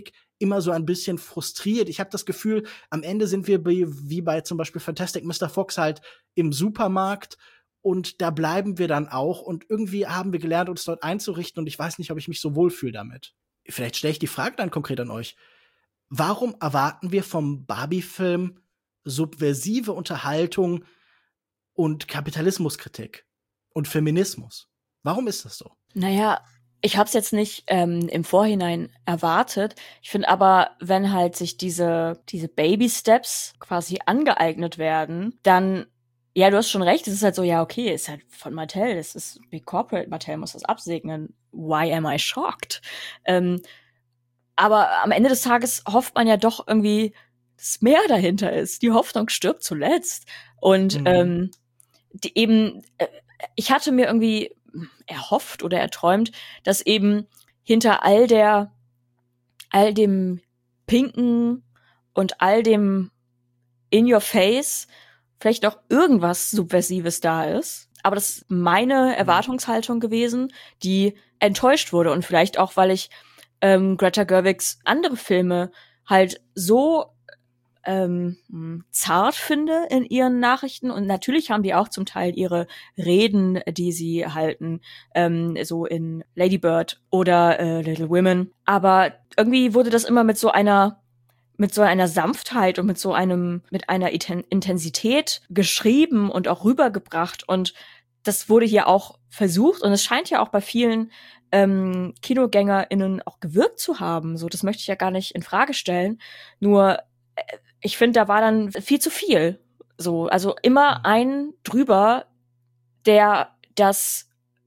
immer so ein bisschen frustriert. Ich habe das Gefühl, am Ende sind wir bei, wie bei zum Beispiel Fantastic Mister Fox halt im Supermarkt und da bleiben wir dann auch und irgendwie haben wir gelernt, uns dort einzurichten und ich weiß nicht, ob ich mich so wohlfühle damit. Vielleicht stelle ich die Frage dann konkret an euch. Warum erwarten wir vom Barbie-Film subversive Unterhaltung und Kapitalismuskritik und Feminismus? Warum ist das so? Naja, ich habe es jetzt nicht ähm, im Vorhinein erwartet. Ich finde aber, wenn halt sich diese diese Baby-Steps quasi angeeignet werden, dann, ja, du hast schon recht, es ist halt so, ja, okay, ist halt von Mattel, das ist Big Corporate, Mattel muss das absegnen. Why am I shocked? Ähm, aber am Ende des Tages hofft man ja doch irgendwie, dass mehr dahinter ist. Die Hoffnung stirbt zuletzt. Und mhm. ähm, die eben, äh, ich hatte mir irgendwie erhofft oder erträumt, dass eben hinter all der, all dem Pinken und all dem in your face vielleicht noch irgendwas Subversives da ist. Aber das ist meine Erwartungshaltung gewesen, die enttäuscht wurde. Und vielleicht auch, weil ich ähm, Greta Gerwigs andere Filme halt so ähm, zart finde in ihren Nachrichten. Und natürlich haben die auch zum Teil ihre Reden, die sie halten, ähm, so in Lady Bird oder äh, Little Women. Aber irgendwie wurde das immer mit so einer mit so einer Sanftheit und mit so einem mit einer Intensität geschrieben und auch rübergebracht. Und das wurde hier auch versucht. Und es scheint ja auch bei vielen ähm, KinogängerInnen auch gewirkt zu haben. So, das möchte ich ja gar nicht in Frage stellen. Nur äh, ich finde, da war dann viel zu viel. So, also immer ein drüber, der das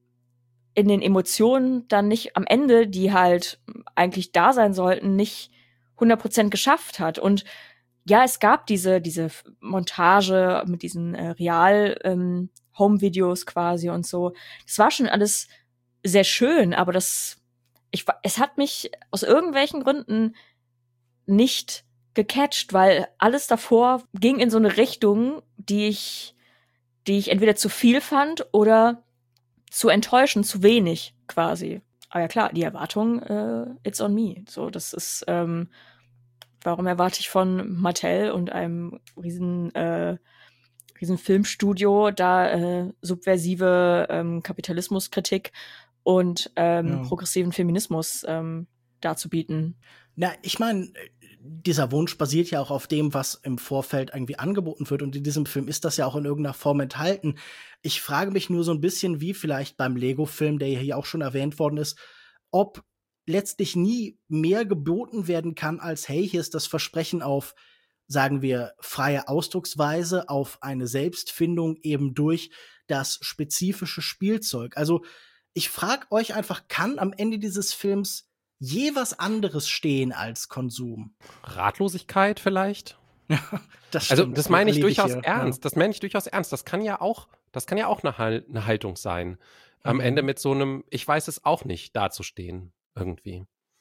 in den Emotionen dann nicht am Ende, die halt eigentlich da sein sollten, nicht hundert Prozent geschafft hat. Und ja, es gab diese diese Montage mit diesen äh, Real ähm, Home-Videos quasi und so. Das war schon alles sehr schön, aber das ich es hat mich aus irgendwelchen Gründen nicht gecatcht, weil alles davor ging in so eine Richtung, die ich die ich entweder zu viel fand oder zu enttäuschend, zu wenig quasi. Aber ja klar, die Erwartung, äh, it's on me. So, das ist, ähm, warum erwarte ich von Mattel und einem riesen, äh, riesen Filmstudio da äh, subversive ähm, Kapitalismuskritik und ähm, ja. progressiven Feminismus ähm, darzubieten? Na, ich meine, dieser Wunsch basiert ja auch auf dem, was im Vorfeld irgendwie angeboten wird. Und in diesem Film ist das ja auch in irgendeiner Form enthalten. Ich frage mich nur so ein bisschen, wie vielleicht beim Lego-Film, der hier auch schon erwähnt worden ist, ob letztlich nie mehr geboten werden kann als, hey, hier ist das Versprechen auf, sagen wir, freie Ausdrucksweise, auf eine Selbstfindung eben durch das spezifische Spielzeug. Also ich frage euch einfach, kann am Ende dieses Films je was anderes stehen als Konsum? Ratlosigkeit vielleicht? Das stimmt, also das meine ich durchaus hier, ernst. Ja. Das meine ich durchaus ernst. Das kann ja auch, das kann ja auch eine, Hal- eine Haltung sein. Am mhm. Ende mit so einem, ich weiß es auch nicht, dazustehen irgendwie.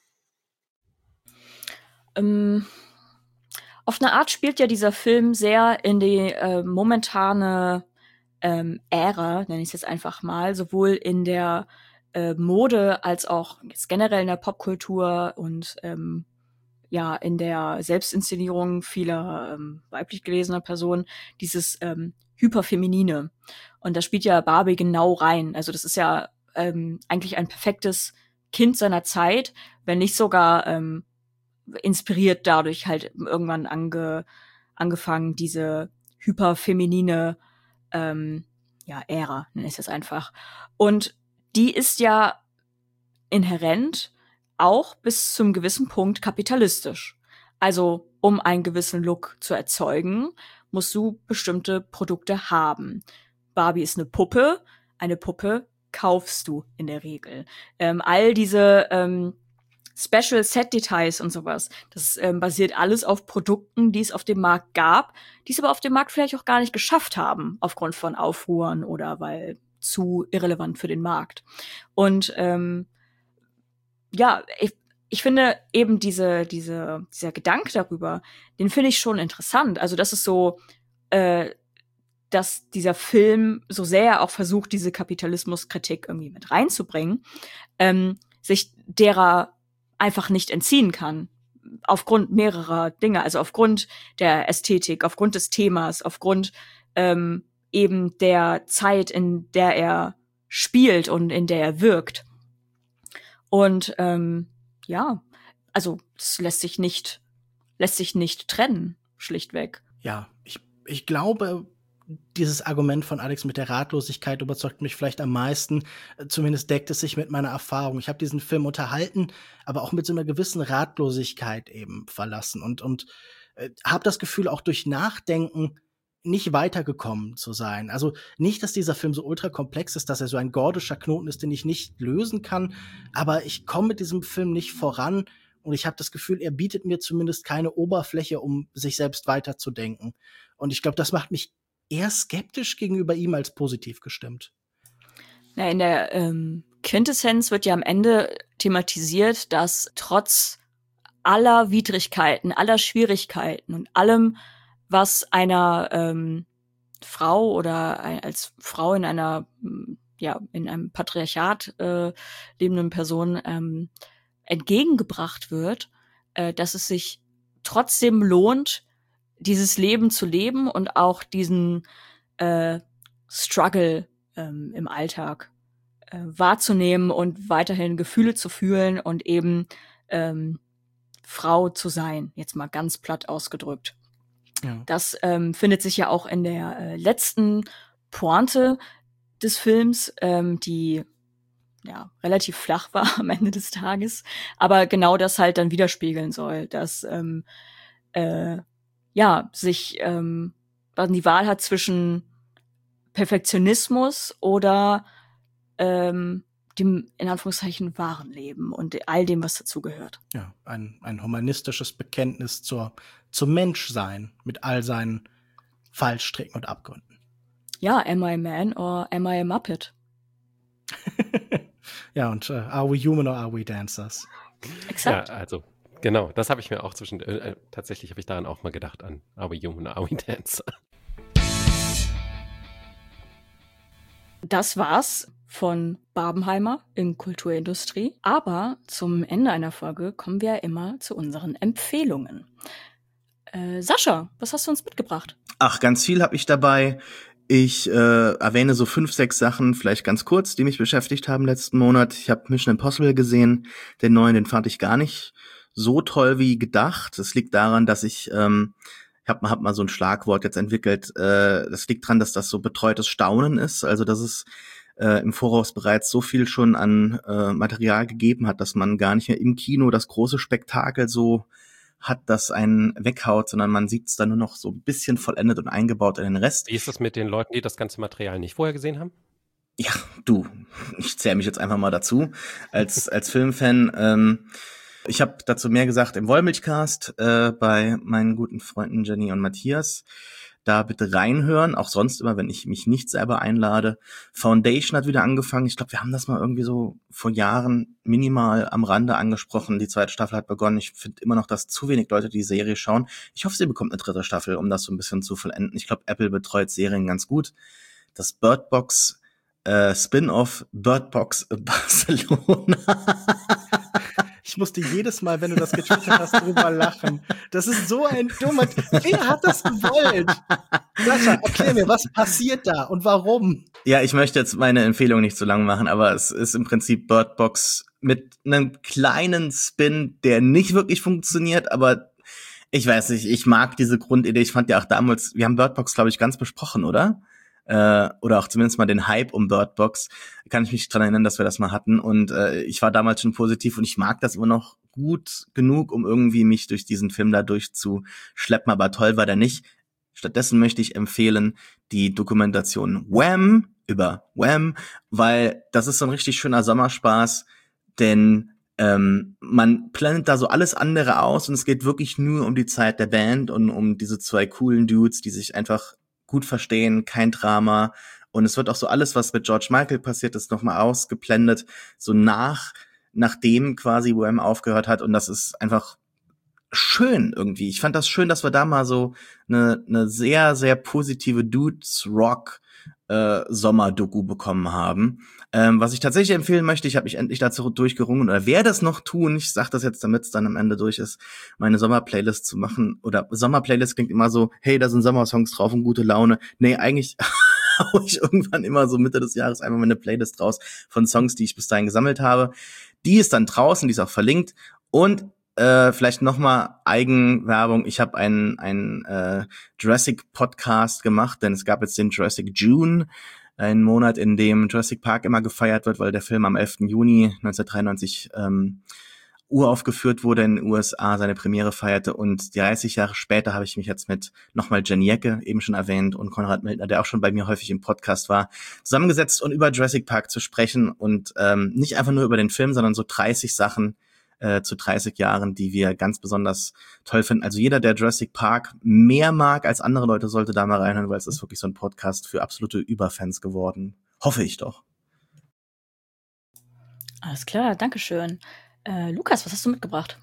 Ähm, auf eine Art spielt ja dieser Film sehr in die äh, momentane ähm, Ära, nenne ich es jetzt einfach mal, sowohl in der äh, Mode als auch jetzt generell in der Popkultur und ähm, ja in der Selbstinszenierung vieler ähm, weiblich gelesener Personen, dieses ähm, Hyperfeminine. Und da spielt ja Barbie genau rein. Also das ist ja ähm, eigentlich ein perfektes Kind seiner Zeit, wenn nicht sogar ähm, inspiriert dadurch halt irgendwann ange, angefangen, diese hyperfeminine ähm, ja, Ära, nenne ich es jetzt einfach. Und die ist ja inhärent auch bis zum gewissen Punkt kapitalistisch. Also, um einen gewissen Look zu erzeugen, musst du bestimmte Produkte haben. Barbie ist eine Puppe. Eine Puppe kaufst du in der Regel. Ähm, all diese ähm, Special Set Details und sowas, das ähm, basiert alles auf Produkten, die es auf dem Markt gab, die es aber auf dem Markt vielleicht auch gar nicht geschafft haben, aufgrund von Aufruhren oder weil zu irrelevant für den Markt. Und ähm, ja, ich, ich finde eben diese, diese, dieser Gedanke darüber, den finde ich schon interessant. Also das ist so, äh, dass dieser Film, so sehr er auch versucht, diese Kapitalismuskritik irgendwie mit reinzubringen, ähm, sich derer einfach nicht entziehen kann. aufgrund mehrerer Dinge, also aufgrund der Ästhetik, aufgrund des Themas, aufgrund ähm, eben der Zeit, in der er spielt und in der er wirkt. Und ähm, ja, also es lässt sich nicht, lässt sich nicht trennen, schlichtweg. Ja, ich, ich glaube, dieses Argument von Alex mit der Ratlosigkeit überzeugt mich vielleicht am meisten. Zumindest deckt es sich mit meiner Erfahrung. Ich habe diesen Film unterhalten, aber auch mit so einer gewissen Ratlosigkeit eben verlassen und und äh, habe das Gefühl, auch durch Nachdenken nicht weitergekommen zu sein. Also nicht, dass dieser Film so ultra komplex ist, dass er so ein gordischer Knoten ist, den ich nicht lösen kann, aber ich komme mit diesem Film nicht voran und ich habe das Gefühl, er bietet mir zumindest keine Oberfläche, um sich selbst weiterzudenken. Und ich glaube, das macht mich eher skeptisch gegenüber ihm als positiv gestimmt. Na, in der ähm, Quintessenz wird ja am Ende thematisiert, dass trotz aller Widrigkeiten, aller Schwierigkeiten und allem, was einer ähm, Frau oder ein, als Frau in einer, ja, in einem Patriarchat äh, lebenden Person ähm, entgegengebracht wird, äh, dass es sich trotzdem lohnt, dieses Leben zu leben und auch diesen äh, Struggle ähm, im Alltag äh, wahrzunehmen und weiterhin Gefühle zu fühlen und eben ähm, Frau zu sein, jetzt mal ganz platt ausgedrückt. Ja. Das ähm, findet sich ja auch in der äh, letzten Pointe des Films, ähm, die ja relativ flach war am Ende des Tages, aber genau das halt dann widerspiegeln soll, dass ähm, äh, ja, sich ähm, die Wahl hat zwischen Perfektionismus oder ähm, dem, in Anführungszeichen, wahren Leben und all dem, was dazugehört. Ja, ein, ein humanistisches Bekenntnis zur, zum Menschsein mit all seinen Fallstricken und Abgründen. Ja, am I a man or am I a Muppet? Ja, und uh, are we human or are we dancers? Exakt. Ja, also genau, das habe ich mir auch zwischen, äh, tatsächlich habe ich daran auch mal gedacht an Are We Human or Are We Dancer? Das war's von Barbenheimer in Kulturindustrie. Aber zum Ende einer Folge kommen wir immer zu unseren Empfehlungen. Äh, Sascha, was hast du uns mitgebracht? Ach, ganz viel habe ich dabei. Ich äh, erwähne so fünf, sechs Sachen, vielleicht ganz kurz, die mich beschäftigt haben letzten Monat. Ich habe Mission Impossible gesehen, den neuen, den fand ich gar nicht so toll wie gedacht. Das liegt daran, dass ich, ähm, ich habe hab mal so ein Schlagwort jetzt entwickelt, äh, das liegt daran, dass das so betreutes Staunen ist, also dass es äh, im Voraus bereits so viel schon an äh, Material gegeben hat, dass man gar nicht mehr im Kino das große Spektakel so hat, das einen weghaut, sondern man sieht es dann nur noch so ein bisschen vollendet und eingebaut in den Rest. Wie ist das mit den Leuten, die das ganze Material nicht vorher gesehen haben? Ja, du, ich zähle mich jetzt einfach mal dazu, als als Filmfan. Ähm, ich habe dazu mehr gesagt im Wollmilchcast äh, bei meinen guten Freunden Jenny und Matthias. Da bitte reinhören, auch sonst immer, wenn ich mich nicht selber einlade. Foundation hat wieder angefangen. Ich glaube, wir haben das mal irgendwie so vor Jahren minimal am Rande angesprochen. Die zweite Staffel hat begonnen. Ich finde immer noch, dass zu wenig Leute die Serie schauen. Ich hoffe, sie bekommt eine dritte Staffel, um das so ein bisschen zu vollenden. Ich glaube, Apple betreut Serien ganz gut. Das Bird Box äh, Spin-off Bird Box Barcelona. Ich musste jedes Mal, wenn du das getwittert hast, drüber lachen. Das ist so ein dummer... Wer hat das gewollt? Sascha, erklär mir, was passiert da und warum? Ja, ich möchte jetzt meine Empfehlung nicht zu lang machen, aber es ist im Prinzip Bird Box mit einem kleinen Spin, der nicht wirklich funktioniert, aber ich weiß nicht, ich mag diese Grundidee. Ich fand ja auch damals, wir haben Bird Box, glaube ich, ganz besprochen, oder? Äh, oder auch zumindest mal den Hype um Bird Box. Kann ich mich dran erinnern, dass wir das mal hatten. Und äh, ich war damals schon positiv und ich mag das immer noch gut genug, um irgendwie mich durch diesen Film da durchzuschleppen. Aber toll war der nicht. Stattdessen möchte ich empfehlen die Dokumentation Wham! Über Wham! Weil das ist so ein richtig schöner Sommerspaß, denn ähm, man blendet da so alles andere aus und es geht wirklich nur um die Zeit der Band und um diese zwei coolen Dudes, die sich einfach gut verstehen, kein Drama. Und es wird auch so alles, was mit George Michael passiert ist, nochmal ausgeblendet, so nach, nachdem quasi Wham aufgehört hat. Und das ist einfach schön irgendwie. Ich fand das schön, dass wir da mal so eine, eine sehr, sehr positive Dudes Rock äh, Sommerdoku bekommen haben. Ähm, was ich tatsächlich empfehlen möchte, ich habe mich endlich dazu durchgerungen oder werde es noch tun, ich sage das jetzt, damit es dann am Ende durch ist, meine Sommerplaylist zu machen. Oder Sommerplaylist klingt immer so, hey, da sind Sommersongs drauf und gute Laune. Nee, eigentlich hau ich irgendwann immer so Mitte des Jahres einfach meine Playlist raus von Songs, die ich bis dahin gesammelt habe. Die ist dann draußen, die ist auch verlinkt. Und Äh, vielleicht noch mal Eigenwerbung. Ich habe einen einen äh, Jurassic Podcast gemacht, denn es gab jetzt den Jurassic June, einen Monat, in dem Jurassic Park immer gefeiert wird, weil der Film am elften Juni neunzehnhundertdreiundneunzig ähm, uraufgeführt wurde in den U S A, seine Premiere feierte. Und dreißig Jahre später habe ich mich jetzt mit nochmal Jenny Jecke, eben schon erwähnt, und Konrad Mildner, der auch schon bei mir häufig im Podcast war, zusammengesetzt und über Jurassic Park zu sprechen und ähm, nicht einfach nur über den Film, sondern so dreißig Sachen Äh, zu dreißig Jahren, die wir ganz besonders toll finden. Also jeder, der Jurassic Park mehr mag als andere Leute, sollte da mal reinhören, weil es ist wirklich so ein Podcast für absolute Überfans geworden. Hoffe ich doch. Alles klar, dankeschön. Äh, Lukas, was hast du mitgebracht?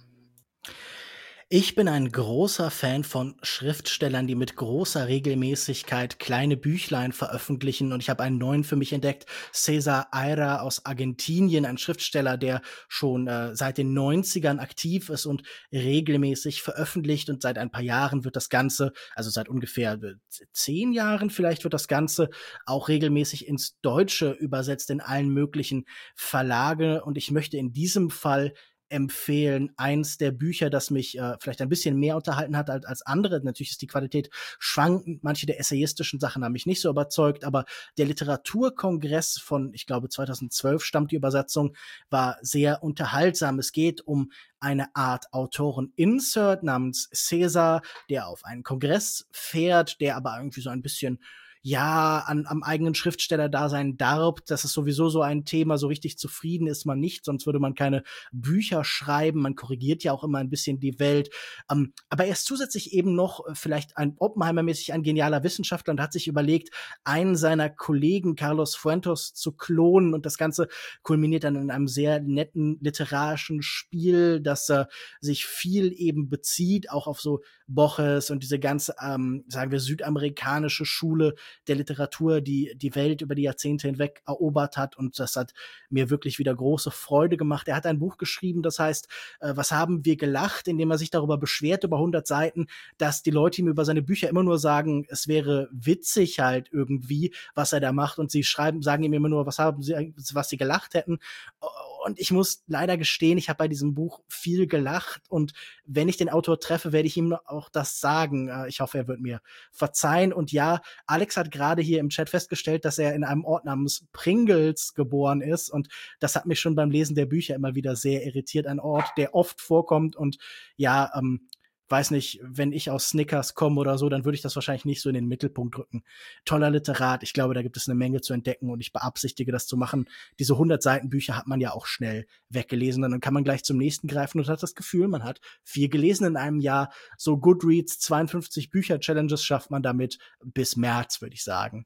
Ich bin ein großer Fan von Schriftstellern, die mit großer Regelmäßigkeit kleine Büchlein veröffentlichen. Und ich habe einen neuen für mich entdeckt, César Aira aus Argentinien, ein Schriftsteller, der schon äh, seit den neunzigern aktiv ist und regelmäßig veröffentlicht. Und seit ein paar Jahren wird das Ganze, also seit ungefähr zehn Jahren vielleicht, wird das Ganze auch regelmäßig ins Deutsche übersetzt in allen möglichen Verlage. Und ich möchte in diesem Fall empfehlen. Eins der Bücher, das mich äh, vielleicht ein bisschen mehr unterhalten hat als, als andere. Natürlich ist die Qualität schwankend. Manche der essayistischen Sachen haben mich nicht so überzeugt, aber der Literaturkongress von, ich glaube, zweitausendzwölf stammt die Übersetzung, war sehr unterhaltsam. Es geht um eine Art Autoren-Insert namens César, der auf einen Kongress fährt, der aber irgendwie so ein bisschen ja, an, am eigenen Schriftsteller-Dasein darbt. Das ist sowieso so ein Thema. So richtig zufrieden ist man nicht, sonst würde man keine Bücher schreiben. Man korrigiert ja auch immer ein bisschen die Welt. Ähm, aber er ist zusätzlich eben noch äh, vielleicht ein Oppenheimer-mäßig ein genialer Wissenschaftler und hat sich überlegt, einen seiner Kollegen, Carlos Fuentes, zu klonen. Und das Ganze kulminiert dann in einem sehr netten literarischen Spiel, das äh, sich viel eben bezieht, auch auf so Borges und diese ganze, ähm, sagen wir, südamerikanische Schule der Literatur, die die Welt über die Jahrzehnte hinweg erobert hat, und das hat mir wirklich wieder große Freude gemacht. Er hat ein Buch geschrieben, das heißt, äh, was haben wir gelacht, indem er sich darüber beschwert, über hundert Seiten, dass die Leute ihm über seine Bücher immer nur sagen, es wäre witzig halt irgendwie, was er da macht, und sie schreiben, sagen ihm immer nur, was haben sie, was sie gelacht hätten. Und ich muss leider gestehen, ich habe bei diesem Buch viel gelacht, und wenn ich den Autor treffe, werde ich ihm auch das sagen. Ich hoffe, er wird mir verzeihen. Und ja, Alex hat gerade hier im Chat festgestellt, dass er in einem Ort namens Pringles geboren ist, und das hat mich schon beim Lesen der Bücher immer wieder sehr irritiert. Ein Ort, der oft vorkommt, und ja, ähm, weiß nicht, wenn ich aus Snickers komme oder so, dann würde ich das wahrscheinlich nicht so in den Mittelpunkt rücken. Toller Literat, ich glaube, da gibt es eine Menge zu entdecken, und ich beabsichtige, das zu machen. Diese hundert Seiten Bücher hat man ja auch schnell weggelesen, und dann kann man gleich zum nächsten greifen und hat das Gefühl, man hat viel gelesen in einem Jahr. So Goodreads zweiundfünfzig Bücher-Challenges schafft man damit bis März, würde ich sagen.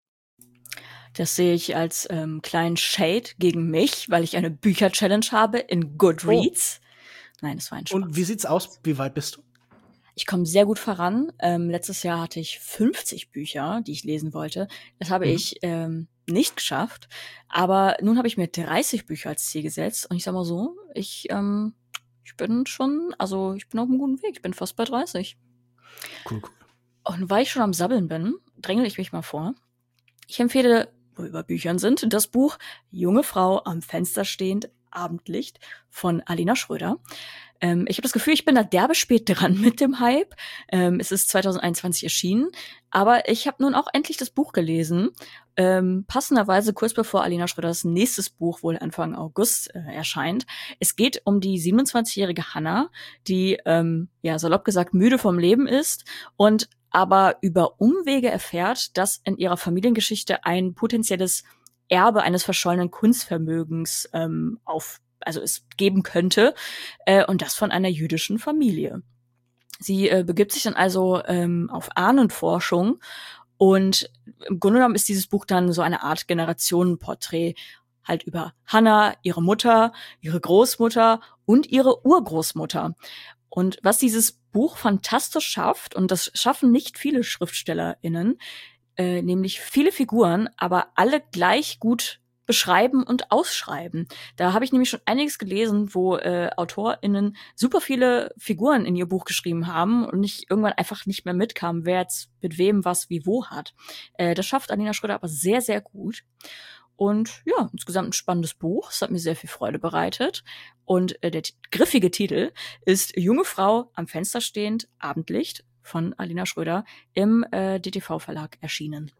Das sehe ich als ähm, kleinen Shade gegen mich, weil ich eine Bücher-Challenge habe in Goodreads. Oh. Nein, das war ein Spaß. Und wie sieht's aus? Wie weit bist du? Ich komme sehr gut voran. Ähm, letztes Jahr hatte ich fünfzig Bücher, die ich lesen wollte. Das habe mhm. ich ähm, nicht geschafft. Aber nun habe ich mir dreißig Bücher als Ziel gesetzt. Und ich sag mal so, ich, ähm, ich bin schon, also ich bin auf einem guten Weg. Ich bin fast bei dreißig. Cool, cool. Und weil ich schon am Sabbeln bin, drängel ich mich mal vor. Ich empfehle, wo wir über Büchern sind, das Buch Junge Frau am Fenster stehend, Abendlicht von Alina Schröder. Ähm, ich habe das Gefühl, ich bin da derbe spät dran mit dem Hype. Ähm, es ist zwanzig einundzwanzig erschienen, aber ich habe nun auch endlich das Buch gelesen. Ähm, passenderweise kurz bevor Alina Schröders nächstes Buch wohl Anfang August äh, erscheint. Es geht um die siebenundzwanzigjährige Hannah, die, ähm, ja, salopp gesagt, müde vom Leben ist und aber über Umwege erfährt, dass in ihrer Familiengeschichte ein potenzielles Erbe eines verschollenen Kunstvermögens ähm, auf, also es geben könnte, äh, und das von einer jüdischen Familie. Sie äh, begibt sich dann also ähm, auf Ahnenforschung, und im Grunde genommen ist dieses Buch dann so eine Art Generationenporträt halt über Hannah, ihre Mutter, ihre Großmutter und ihre Urgroßmutter. Und was dieses Buch fantastisch schafft, und das schaffen nicht viele SchriftstellerInnen, äh, nämlich viele Figuren, aber alle gleich gut beschreiben und ausschreiben. Da habe ich nämlich schon einiges gelesen, wo äh, AutorInnen super viele Figuren in ihr Buch geschrieben haben und nicht irgendwann einfach nicht mehr mitkamen, wer jetzt mit wem was wie wo hat. Äh, das schafft Alina Schröder aber sehr, sehr gut. Und ja, insgesamt ein spannendes Buch. Es hat mir sehr viel Freude bereitet. Und äh, der t- griffige Titel ist Junge Frau am Fenster stehend, Abendlicht von Alina Schröder im äh, D T V-Verlag erschienen.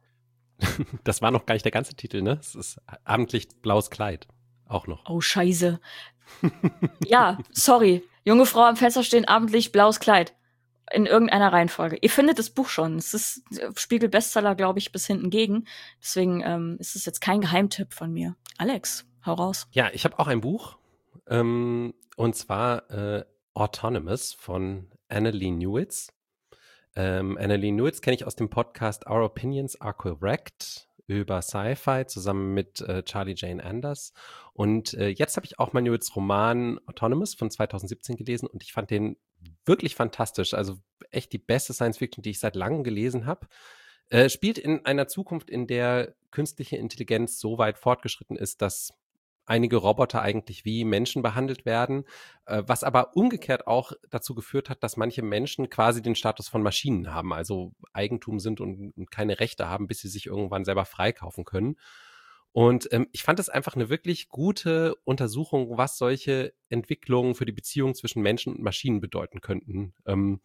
Das war noch gar nicht der ganze Titel, ne? Es ist Abendlicht, blaues Kleid. Auch noch. Oh, scheiße. Ja, sorry. Junge Frau am Fenster stehen, Abendlicht, blaues Kleid. In irgendeiner Reihenfolge. Ihr findet das Buch schon. Es ist Spiegel-Bestseller, glaube ich, bis hinten gegen. Deswegen ähm, ist es jetzt kein Geheimtipp von mir. Alex, hau raus. Ja, ich habe auch ein Buch. Ähm, und zwar äh, Autonomous von Annalee Newitz. Ähm, Annalee Newitz kenne ich aus dem Podcast Our Opinions Are Correct über Sci-Fi zusammen mit äh, Charlie Jane Anders. Und äh, jetzt habe ich auch mal Newitz Roman Autonomous von zwanzig siebzehn gelesen und ich fand den wirklich fantastisch. Also echt die beste Science-Fiction, die ich seit langem gelesen habe. Äh, spielt in einer Zukunft, in der künstliche Intelligenz so weit fortgeschritten ist, dass einige Roboter eigentlich wie Menschen behandelt werden, äh, was aber umgekehrt auch dazu geführt hat, dass manche Menschen quasi den Status von Maschinen haben, also Eigentum sind und, und keine Rechte haben, bis sie sich irgendwann selber freikaufen können. Und ähm, ich fand es einfach eine wirklich gute Untersuchung, was solche Entwicklungen für die Beziehung zwischen Menschen und Maschinen bedeuten könnten. Ähm,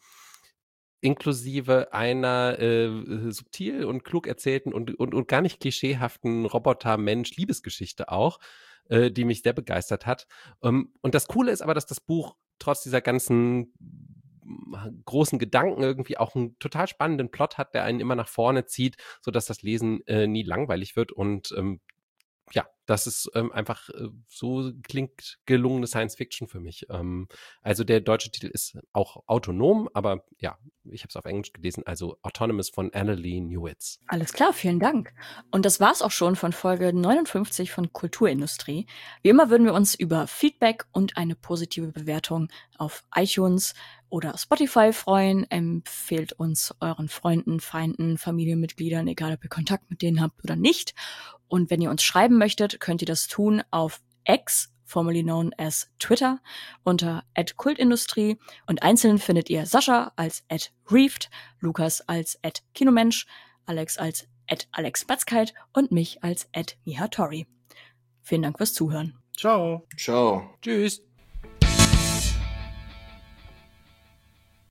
inklusive einer äh, subtil und klug erzählten und, und, und gar nicht klischeehaften Roboter-Mensch-Liebesgeschichte auch, äh, die mich sehr begeistert hat. Ähm, und das Coole ist aber, dass das Buch trotz dieser ganzen großen Gedanken irgendwie auch einen total spannenden Plot hat, der einen immer nach vorne zieht, sodass das Lesen äh, nie langweilig wird und ähm, ja, das ist ähm, einfach äh, so klingt gelungene Science-Fiction für mich. Ähm, also der deutsche Titel ist auch autonom, aber ja, ich habe es auf Englisch gelesen, also Autonomous von Annalee Newitz. Alles klar, vielen Dank. Und das war's auch schon von Folge neunundfünfzig von Kulturindustrie. Wie immer würden wir uns über Feedback und eine positive Bewertung auf iTunes oder Spotify freuen. Empfehlt uns euren Freunden, Feinden, Familienmitgliedern, egal ob ihr Kontakt mit denen habt oder nicht. Und wenn ihr uns schreiben möchtet, könnt ihr das tun auf X, formerly known as Twitter, unter at kultindustrie. Und einzeln findet ihr Sascha als at Reeft, Lukas als at Kinomensch, Alex als at Alex Batzkeit und mich als at Mihatori. Vielen Dank fürs Zuhören. Ciao. Ciao. Tschüss.